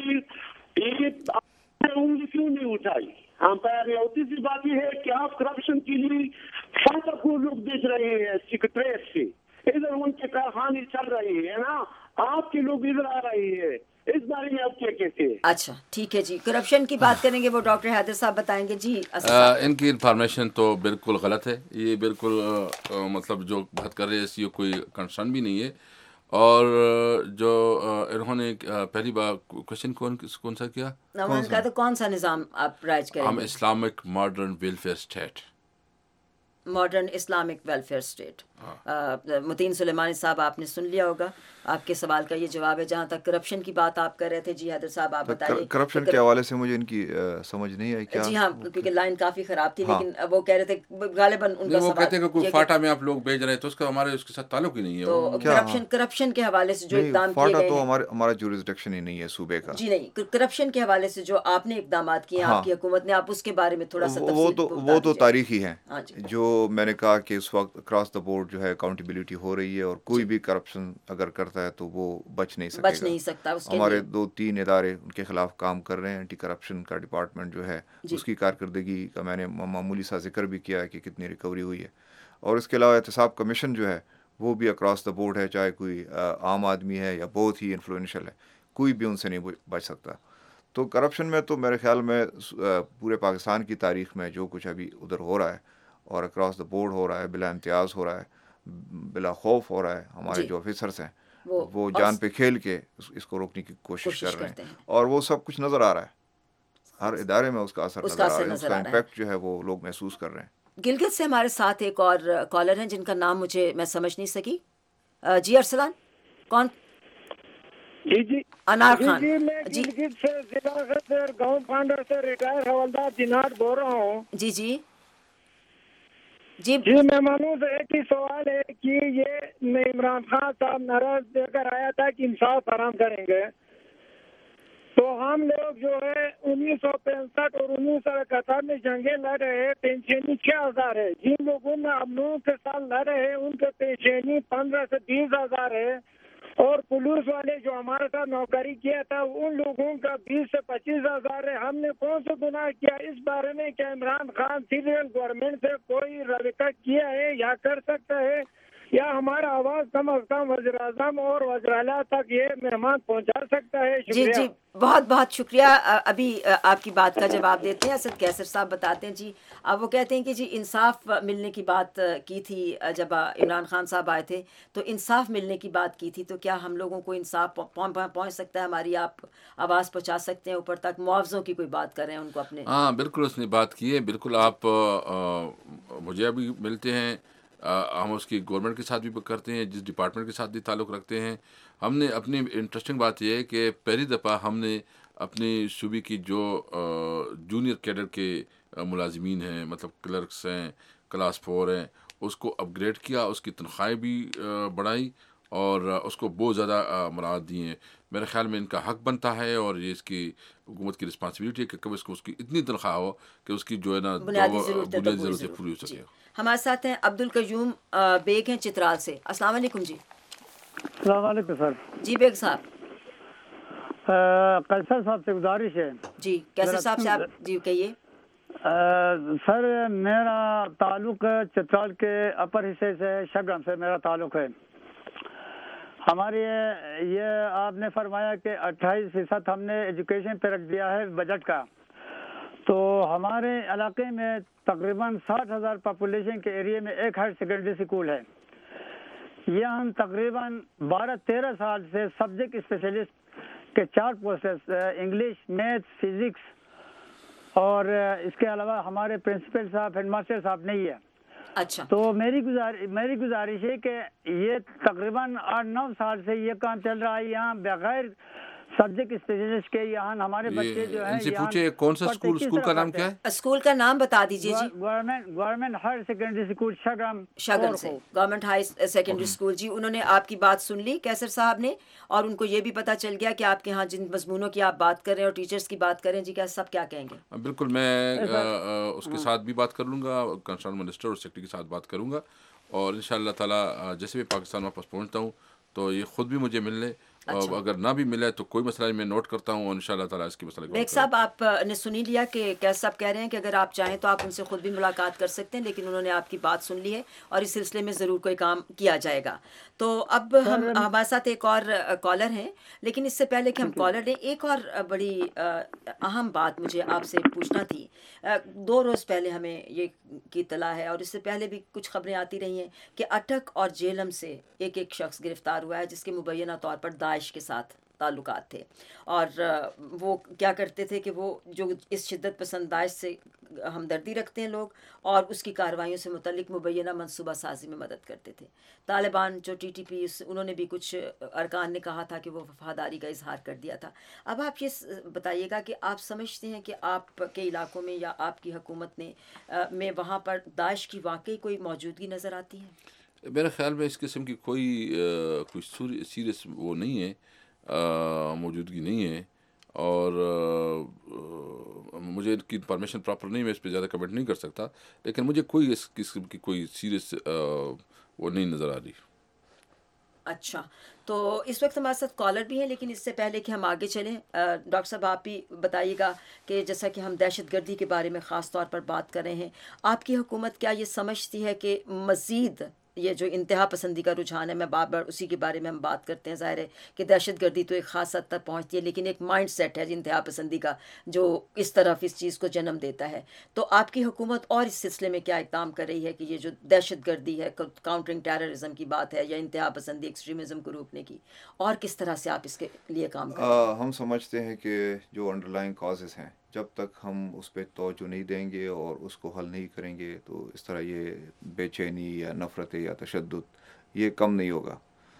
انگلی کیوں نہیں اٹھائی ہم پر؟ اور تیسری بات یہ ہے کہ آپ کرپشن کے لیے فاتح کو لوگ دیکھ رہے ہیں سیکریٹریٹ سے، ادھر ان کے کارخانے چل رہے ہیں نا، آپ کے لوگ ادھر آ رہے ہیں، اس بارے میں آپ کیا کہتے ہیں؟ اچھا ٹھیک ہے جی، کرپشن کی بات کریں گے، وہ ڈاکٹر حیدر صاحب بتائیں گے. جی ان کی انفارمیشن تو بالکل غلط ہے. یہ بالکل مطلب جو بات کر رہے ہیں اس یہ کوئی کنسرن بھی نہیں ہے. اور جو انہوں نے پہلی بار کوشچن کون کون سا کیا، تو کون سا نظام آپ رائج کریں؟ ہم Islamic modern welfare state, modern Islamic welfare state. Mateen Sulemani sahib آپ نے سن لیا ہوگا، آپ کے سوال کا یہ جواب ہے. جہاں تک کرپشن کی بات آپ کر رہے تھے، جی حیدر صاحب آپ بتائیے. کرپشن کے حوالے سے مجھے ان کی سمجھ نہیں آئی کیا. جی ہاں، کیونکہ لائن کافی خراب تھی، لیکن وہ کہہ رہے تھے غالباً ان کا وہ کہتے ہیں کہ کوئی فاٹا میں آپ لوگ بھیج رہے ہیں تو اس کا ہمارے اس کے ساتھ تعلق ہی نہیں ہے. تو کرپشن کرپشن کے حوالے سے جو اقدام کیے گئے، گئے تو ہمارا جورسڈکشن ہی نہیں ہے صوبے کا. جی نہیں، کرپشن کے حوالے سے جو آپ نے اقدامات کیے ہیں آپ کی حکومت نے، آپ اس کے بارے میں تھوڑا سا وہ تو وہ تو تاریخی ہیں. جو میں نے کہا کہ اس وقت اکراس دا بورڈ بورڈ جو ہے اکاؤنٹیبلٹی ہو رہی ہے اور کوئی بھی کرپشن اگر کرتا ہے تو وہ بچ نہیں بچ سکے نہیں گا. سکتا اس کے ہمارے لیے. دو تین ادارے ان کے خلاف کام کر رہے ہیں. اینٹی کرپشن کا ڈپارٹمنٹ جو ہے اس کی کارکردگی کا میں نے معمولی سا ذکر بھی کیا ہے کہ کتنی ریکوری ہوئی ہے. اور اس کے علاوہ احتساب کمیشن جو ہے وہ بھی اکراس دا بورڈ ہے, چاہے کوئی عام آدمی ہے یا بہت ہی انفلوئنشل ہے, کوئی بھی ان سے نہیں بچ سکتا. تو کرپشن میں تو میرے خیال میں پورے پاکستان کی تاریخ میں جو کچھ ابھی ادھر ہو رہا ہے اور اکراس دا بورڈ ہو رہا ہے, بلا امتیاز ہو رہا ہے, بلا خوف ہو رہا ہے, ہمارے جو آفیسرس ہیں وہ جان پہ کھیل کے اس کو روکنے کی کوشش کر رہے ہیں اور وہ سب کچھ نظر آ رہا ہے. ہر ادارے میں اس کا اثر نظر آ رہا ہے, اس کا امپیکٹ جو ہے وہ لوگ محسوس کر رہے ہیں. گلگت سے ہمارے ساتھ ایک اور کالر ہیں جن کا نام مجھے میں سمجھ نہیں سکی. جی ارسلان, کون؟ جی جی انار خان. جی میں گلگت سے ضلع سے گاؤں پانڈر سے ریٹائر حوالدار جنات بول رہا ہوں. جی جی جی جی مہمانوں سے ایک ہی سوال ہے کہ یہ عمران خان صاحب نعرہ دے کر آیا تھا کہ انصاف فراہم کریں گے, تو ہم لوگ جو ہے انیس سو پینسٹھ اور انیس سو اکہتر میں جنگیں لڑ رہے, پینشنی چھ ہزار ہے. جن لوگوں نے اب لوگوں کے ساتھ لڑ رہے ان کے پینشنی پندرہ سے بیس ہزار ہے, اور پولیس والے جو ہمارے ساتھ نوکری کیا تھا ان لوگوں کا بیس سے پچیس ہزار ہے. ہم نے کون سا گناہ کیا اس بارے میں کہ عمران خان فیڈرل گورنمنٹ سے کوئی رابطہ کیا ہے یا کر سکتا ہے, یا ہمارا آواز کم از کم وزیر اعظم اور وزیر اعلیٰ تک یہ مہمان پہنچا سکتا ہے؟ جی جی بہت بہت شکریہ. ابھی آپ کی بات کا جواب دیتے ہیں. اسد کیسر صاحب بتاتے ہیں. جی اب وہ کہتے ہیں کہ جی انصاف ملنے کی بات کی تھی جب عمران خان صاحب آئے تھے, تو انصاف ملنے کی بات کی تھی, تو کیا ہم لوگوں کو انصاف پہنچ سکتا ہے؟ ہماری آپ آواز پہنچا سکتے ہیں اوپر تک؟ معاوضوں کی کوئی بات کر رہے ہیں ان کو اپنے. ہاں بالکل اس نے بات کی ہے. بالکل آپ مجھے ابھی ملتے ہیں, ہم اس کی گورنمنٹ کے ساتھ بھی کرتے ہیں, جس ڈپارٹمنٹ کے ساتھ بھی تعلق رکھتے ہیں. ہم نے اپنی انٹرسٹنگ بات یہ ہے کہ پہلی دفعہ ہم نے اپنی صوبے کی جو جونیئر کیڈر کے ملازمین ہیں, مطلب کلرکس ہیں, کلاس فور ہیں, اس کو اپ گریڈ کیا, اس کی تنخواہیں بھی بڑھائی اور اس کو بہت زیادہ مراعات دی ہیں. میرے خیال میں ان کا حق بنتا ہے اور یہ اس کی حکومت کی رسپانسبلٹی ہے کہ کب اس کو اس کی اتنی تنخواہ ہو کہ اس کی جو ہے نا بنیادی ضرورتیں پوری ہو سکے. ہمارے ساتھ ہیں عبد القیوم بیگ ہیں چترال سے. السلام علیکم. جی السلام علیکم سر. جی بیگ صاحب. قیصر صاحب سے گزارش ہے. جی قیصر صاحب سے آپ جی کہیے. سر میرا تعلق چترال کے اپر حصے سے شبرم سے میرا تعلق ہے. ہماری یہ آپ نے فرمایا کہ اٹھائیس فیصد ہم نے ایجوکیشن پہ رکھ دیا ہے بجٹ کا, تو ہمارے علاقے میں تقریباً ساٹھ ہزار پاپولیشن کے ایریے میں ایک ہائر سیکنڈری اسکول ہے. یہ ہم تقریباً بارہ تیرہ سال سے سبجیکٹ اسپیشلسٹ کے چار پوسٹس, انگلش, میتھ, فزکس, اور اس کے علاوہ ہمارے پرنسپل صاحب, ہیڈ ماسٹر صاحب نہیں ہے. اچھا. تو میری گزارش میری گزارش ہے کہ یہ تقریباً آٹھ نو سال سے یہ کام چل رہا ہے یہاں بغیر سبجیکٹ اسپیشلسٹ کے. یہاں ہمارے بچے جو ہیں, ان سے پوچھے کون سا اسکول, اسکول کا نام کیا ہے؟ اسکول کا نام بتا دیجیے. جی government government higher secondary school Shagram Shagram سے گورنمنٹ ہائی سیکنڈری اسکول. جی انہوں نے آپ کی بات سن لی کیسر صاحب نے, اور ان کو یہ بھی پتہ چل گیا کہ آپ کے ہاں جن مضمونوں کی آپ بات کر رہے ہیں اور ٹیچرز کی بات کر رہے ہیں. جی کیا سب کیا کہیں گے؟ بالکل میں اس کے ساتھ بھی بات کر لوں گا, کنسرن منسٹر اور سیکرٹری کے ساتھ بات کروں گا, اور ان شاء اللہ تعالیٰ جیسے بھی پاکستان واپس پہنچتا ہوں تو یہ خود بھی مجھے مل لے, اور اگر نہ بھی ملے تو کوئی مسئلہ میں نوٹ کرتا ہوں, اور ان شاء اللہ تعالیٰ اس کی مسئلہ. بیگ صاحب آپ نے سنی لیا کہ کیسے صاحب کہہ رہے ہیں کہ اگر آپ چاہیں تو آپ ان سے خود بھی ملاقات کر سکتے ہیں, لیکن انہوں نے آپ کی بات سن لی ہے اور اس سلسلے میں ضرور کوئی کام کیا جائے گا. تو اب ہم ہمارے ساتھ ایک اور کالر ہیں, لیکن اس سے پہلے کہ ہم کالر لیں, ایک اور بڑی اہم بات مجھے آپ سے پوچھنا تھی. دو روز پہلے ہمیں یہ کی اطلاع ہے, اور اس سے پہلے بھی کچھ خبریں آتی رہی ہیں کہ اٹک اور جیلم سے ایک ایک شخص گرفتار ہوا ہے جس کے مبینہ طور پر داعش کے ساتھ تعلقات تھے, اور وہ کیا کرتے تھے کہ وہ جو اس شدت پسند داعش سے ہمدردی رکھتے ہیں لوگ, اور اس کی کارروائیوں سے متعلق مبینہ منصوبہ سازی میں مدد کرتے تھے. طالبان جو ٹی ٹی پی انہوں نے بھی کچھ ارکان نے کہا تھا کہ وہ وفاداری کا اظہار کر دیا تھا. اب آپ یہ بتائیے گا کہ آپ سمجھتے ہیں کہ آپ کے علاقوں میں یا آپ کی حکومت نے میں وہاں پر داعش کی واقعی کوئی موجودگی نظر آتی ہے؟ میرے خیال میں اس قسم کی کوئی کوئی سیریس وہ نہیں ہے, موجودگی نہیں ہے, اور مجھے ان کی انفارمیشن پراپر نہیں, میں اس پہ زیادہ کمنٹ نہیں کر سکتا, لیکن مجھے کوئی اس قسم کی کوئی سیریس وہ نہیں نظر آ رہی. اچھا، تو اس وقت ہمارے ساتھ کالر بھی ہیں، لیکن اس سے پہلے کہ ہم آگے چلیں ڈاکٹر صاحب آپ بھی بتائیے گا کہ جیسا کہ ہم دہشت گردی کے بارے میں خاص طور پر بات کر رہے ہیں، آپ کی حکومت کیا یہ سمجھتی ہے کہ مزید یہ جو انتہا پسندی کا رجحان ہے، میں بار بار اسی کے بارے میں ہم بات کرتے ہیں، ظاہر ہے کہ دہشت گردی تو ایک خاص حد تک پہنچتی ہے، لیکن ایک مائنڈ سیٹ ہے انتہا پسندی کا جو اس طرف اس چیز کو جنم دیتا ہے. تو آپ کی حکومت اور اس سلسلے میں کیا اقدام کر رہی ہے کہ یہ جو دہشت گردی ہے، کاؤنٹرنگ ٹیررزم کی بات ہے یا انتہا پسندی ایکسٹریمزم کو روکنے کی، اور کس طرح سے آپ اس کے لیے کام کر رہے ہیں؟ ہم سمجھتے ہیں کہ جو انڈر لائن کازز ہیں، جب تک ہم اس پہ توجہ نہیں دیں گے اور اس کو حل نہیں کریں گے تو اس طرح یہ بے چینی یا نفرت یا تشدد یہ کم نہیں ہوگا.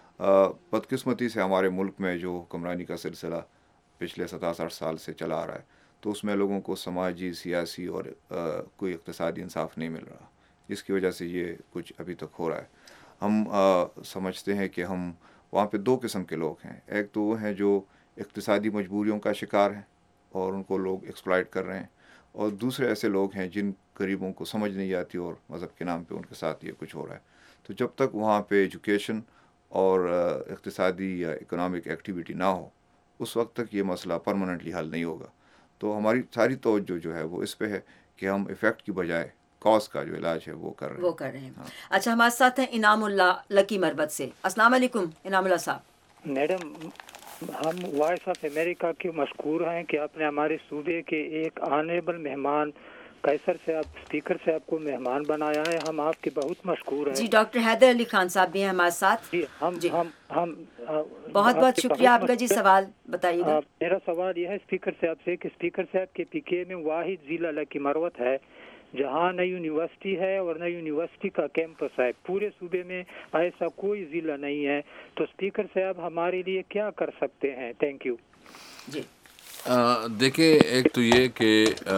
بدقسمتی سے ہمارے ملک میں جو حکمرانی کا سلسلہ پچھلے ستائیس آٹھ سال سے چلا آ رہا ہے تو اس میں لوگوں کو سماجی، سیاسی اور کوئی اقتصادی انصاف نہیں مل رہا، جس کی وجہ سے یہ کچھ ابھی تک ہو رہا ہے. ہم سمجھتے ہیں کہ ہم وہاں پہ دو قسم کے لوگ ہیں. ایک تو وہ ہیں جو اقتصادی مجبوریوں کا شکار ہیں اور ان کو لوگ ایکسپلائٹ کر رہے ہیں، اور دوسرے ایسے لوگ ہیں جن غریبوں کو سمجھ نہیں آتی اور مذہب کے نام پہ ان کے ساتھ یہ کچھ ہو رہا ہے. تو جب تک وہاں پہ ایجوکیشن اور اقتصادی یا اکنامک ایکٹیویٹی نہ ہو اس وقت تک یہ مسئلہ پرماننٹلی حل نہیں ہوگا. تو ہماری ساری توجہ جو ہے وہ اس پہ ہے کہ ہم ایفیکٹ کی بجائے کاز کا جو علاج ہے وہ کر رہے ہیں وہ کر رہے ہیں. اچھا، ہمارے ساتھ ہیں انعام اللہ لکی مربت سے. السلام علیکم انعام اللہ صاحب. میڈم، ہم وائس آف امریکہ کے مشکور ہیں کہ آپ نے ہمارے صوبے کے ایک آنریبل مہمان قیصر سے آپ اسپیکر سے آپ کو مہمان بنایا ہے. ہم آپ کے بہت مشکور ہیں. جی، ڈاکٹر حیدر علی خان صاحب بھی ہیں ہمارے ساتھ. جی ہم جی ہم ہم بہت بہت شکریہ آپ کا. جی سوال بتائیے گا. میرا سوال یہ ہے اسپیکر صاحب سے کہ اسپیکر صاحب کے پی کے میں واحد ضلع لکی مروت ہے جہاں نہ یونیورسٹی ہے اور نہ یونیورسٹی کا کیمپس ہے. پورے صوبے میں ایسا کوئی ضلع نہیں ہے. تو اسپیکر صاحب ہمارے لیے کیا کر سکتے ہیں؟ Thank you. جی دیکھیں، ایک تو یہ کہ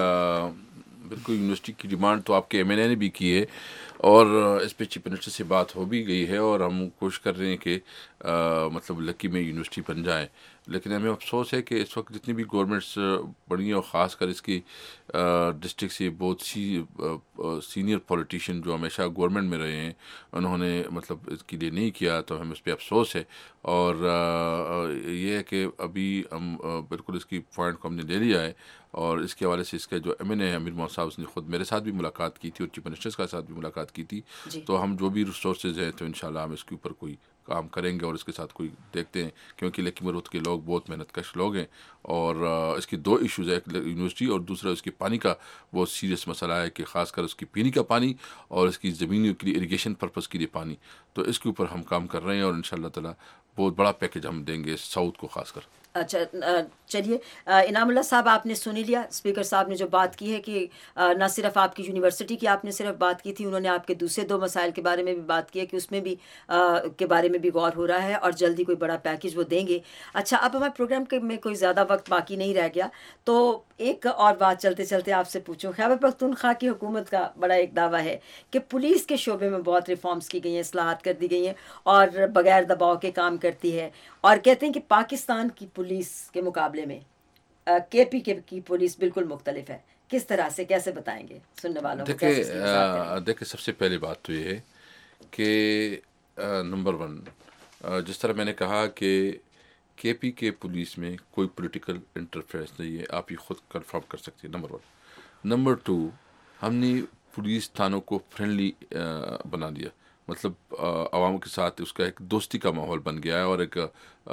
بالکل یونیورسٹی کی ڈیمانڈ تو آپ کے ایم این اے نے بھی کی ہے اور اس پہ چیف منسٹر سے بات ہو بھی گئی ہے اور ہم کوشش کر رہے ہیں کہ مطلب لکی میں یونیورسٹی بن جائے. لیکن ہمیں افسوس ہے کہ اس وقت جتنی بھی گورنمنٹس بڑی ہیں اور خاص کر اس کی ڈسٹرکٹ سے بہت سی سینئر پولیٹیشین جو ہمیشہ گورنمنٹ میں رہے ہیں انہوں نے مطلب اس کے لیے نہیں کیا. تو ہمیں اس پہ افسوس ہے اور یہ ہے کہ ابھی ہم بالکل اس کی پوائنٹ کو ہم نے لے لیا ہے اور اس کے حوالے سے اس کے جو ایم این اے امیر محمد صاحب نے خود میرے ساتھ بھی ملاقات کی تھی اور چیف منسٹر کے ساتھ بھی ملاقات کی تھی. تو ہم جو بھی ریسورسز ہیں تو انشاءاللہ ہم اس کے اوپر کوئی کام کریں گے اور اس کے ساتھ کوئی دیکھتے ہیں، کیونکہ لکی مروت کے لوگ بہت محنت کش لوگ ہیں اور اس کی دو ایشوز ہے، ایک یونیورسٹی اور دوسرا اس کے پانی کا بہت سیریس مسئلہ ہے کہ خاص کر اس کی پینے کا پانی اور اس کی زمینوں کے لیے اریگیشن پرپز کے لیے پانی. تو اس کے اوپر ہم کام کر رہے ہیں اور انشاءاللہ تعالی بہت بڑا پیکیج ہم دیں گے ساؤتھ کو خاص کر. اچھا چلیے انعام اللہ صاحب، آپ نے سن لیا اسپیکر صاحب نے جو بات کی ہے کہ نہ صرف آپ کی یونیورسٹی کی آپ نے صرف بات کی تھی، انہوں نے آپ کے دوسرے دو مسائل کے بارے میں بھی بات کی ہے کہ اس میں بھی کے بارے میں بھی غور ہو رہا ہے اور جلدی کوئی بڑا پیکیج وہ دیں گے. اچھا، اب ہمارے پروگرام کے میں کوئی زیادہ وقت باقی نہیں رہ گیا تو ایک اور بات چلتے چلتے آپ سے پوچھوں. خیبر پختونخوا کی حکومت کا بڑا ایک دعویٰ ہے کہ پولیس کے شعبے میں بہت ریفارمز کی گئی ہیں، اصلاحات کر دی گئی ہیں اور بغیر دباؤ کے کام کرتی ہے، اور کہتے ہیں کہ پاکستان کی پولیس کے مقابلے میں کے پی کے کی پولیس بالکل مختلف ہے. کس طرح سے، کیسے بتائیں گے سننے والوں کو؟ دیکھیں دیکھیں سب سے پہلی بات تو یہ ہے کہ نمبر ون، جس طرح میں نے کہا کہ کے پی کے پولیس میں کوئی پولیٹیکل انٹرفیئرنس نہیں ہے، آپ یہ خود کنفرم کر سکتے ہیں، نمبر ون. نمبر ٹو، ہم نے پولیس تھانوں کو فرینڈلی بنا دیا، مطلب عوام کے ساتھ اس کا ایک دوستی کا ماحول بن گیا ہے اور ایک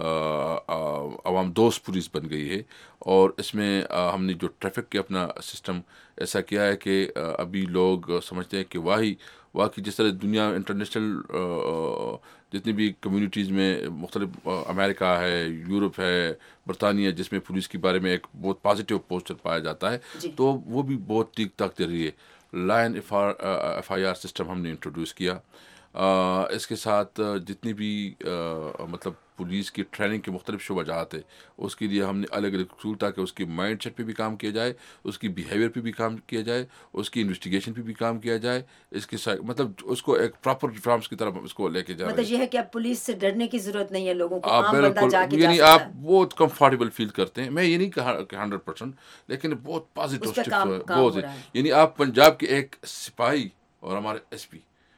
عوام دوست پولیس بن گئی ہے. اور اس میں ہم نے جو ٹریفک کے اپنا سسٹم ایسا کیا ہے کہ ابھی لوگ سمجھتے ہیں کہ واہی واقعی جس طرح دنیا انٹرنیشنل جتنی بھی کمیونٹیز میں مختلف امریکہ ہے، یورپ ہے، برطانیہ، جس میں پولیس کے بارے میں ایک بہت پازیٹیو پوسچر پایا جاتا ہے، تو وہ بھی بہت ٹھیک ٹھاک دے رہی ہے. Line F R F I R system ہم نے انٹروڈیوس کیا. اس کے ساتھ جتنی بھی مطلب پولیس کی ٹریننگ کے مختلف شعبہ جات ہے اس کے لیے ہم نے الگ الگ اصول تاکہ اس کی مائنڈ سیٹ پہ بھی کام کیا جائے، اس کی بیہیویئر پہ بھی کام کیا جائے، اس کی انویسٹیگیشن پہ بھی کام کیا جائے. اس کے ساتھ مطلب اس کو ایک پراپر ریفارمس کی طرف اس کو لے کے جا رہے ہیں. مطلب یہ ہے کہ اب پولیس سے ڈرنے کی ضرورت نہیں ہے، لوگوں کو آپ عام بندہ جا کے جا یعنی سکتا آپ ہے. بہت کمفرٹیبل فیل کرتے ہیں. میں یہ نہیں کہا کہ ہنڈریڈ پرسینٹ، لیکن بہت پازیٹیو اس پہ اسٹیپ کام کام بہت ہو رہا ہے. یعنی آپ پنجاب کے ایک سپاہی اور ہمارے ایس پی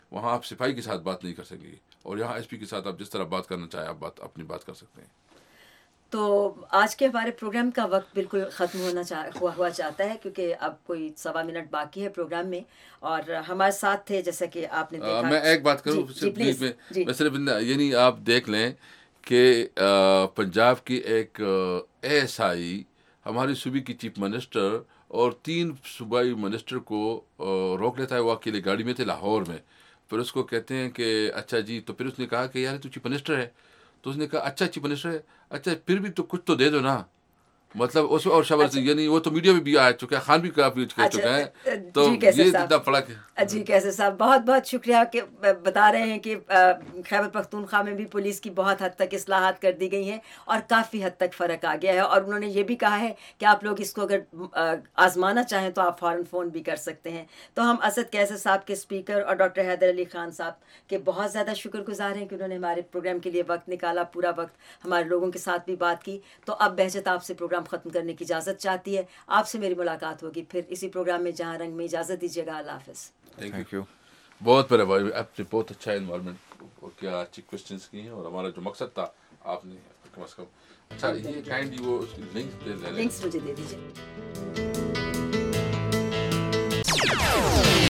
वहाँ आप सिपाही के साथ बात नहीं कर सकेंगे, और यहाँ एसपी के साथ आप जिस तरह बात करना चाहें आप बात अपनी बात कर सकते हैं। तो आज के हमारे प्रोग्राम का वक्त बिल्कुल ख़त्म होना चाह हुआ हुआ चाहता है, क्योंकि अब कोई सवा मिनट बाकी है प्रोग्राम में, और हमारे साथ थे जैसा कि आपने देखा। आ, मैं एक बात करूँ सिर्फ में, मैं सिर्फ यानी आप देख लें कि पंजाब की एक एस आई हमारी सूबे की चीफ मिनिस्टर और तीन सूबाई मिनिस्टर को रोक लेता है, वो अकेले गाड़ी में थे लाहौर में। फिर उसको कहते हैं कि अच्छा जी, तो फिर उसने कहा कि यार तू चीफ मिनिस्टर है, तो उसने कहा अच्छा चीफ मिनिस्टर है, अच्छा फिर भी तो कुछ तो दे दो ना, मतलब उस और शबर से, यानी वो तो मीडिया में भी आ चुका है, खान भी काफी कह चुका है, तो ये इतना फर्क है। जी कैसे साहब, बहुत बहुत शुक्रिया कि बता रहे हैं कि खैबर पख्तूनख्वा में भी पुलिस की बहुत हद तक इस्लाहात कर दी गई हैं और काफ़ी हद तक फ़र्क आ गया है, और उन्होंने ये भी कहा है कि आप लोग इसको अगर आजमाना चाहें तो आप फ़ौरन फ़ोन भी कर सकते हैं। तो हम असद कैसर साहब के स्पीकर और डॉक्टर हैदर अली ख़ान साहब के बहुत ज़्यादा शुक्रगुजार हैं कि उन्होंने हमारे प्रोग्राम के लिए वक्त निकाला, पूरा वक्त हमारे लोगों के साथ भी बात की। तो अब बहजत आपसे प्रोग्राम ख़त्म करने की इजाज़त चाहती है, आपसे मेरी मुलाकात होगी फिर इसी प्रोग्राम में जहाँ रंग में। इजाज़त दीजिएगा, अल्लाह हाफ़िज़। Thank you. बहुत बड़ा भाई, आपने बहुत अच्छा इन्वॉल्वमेंट और क्या अच्छी क्वेश्चंस की हैं, और हमारा जो मकसद था आपने कम से कम अच्छा ये काइंडली वो उसकी लिंक्स दे लिंक्स मुझे दे दीजिए।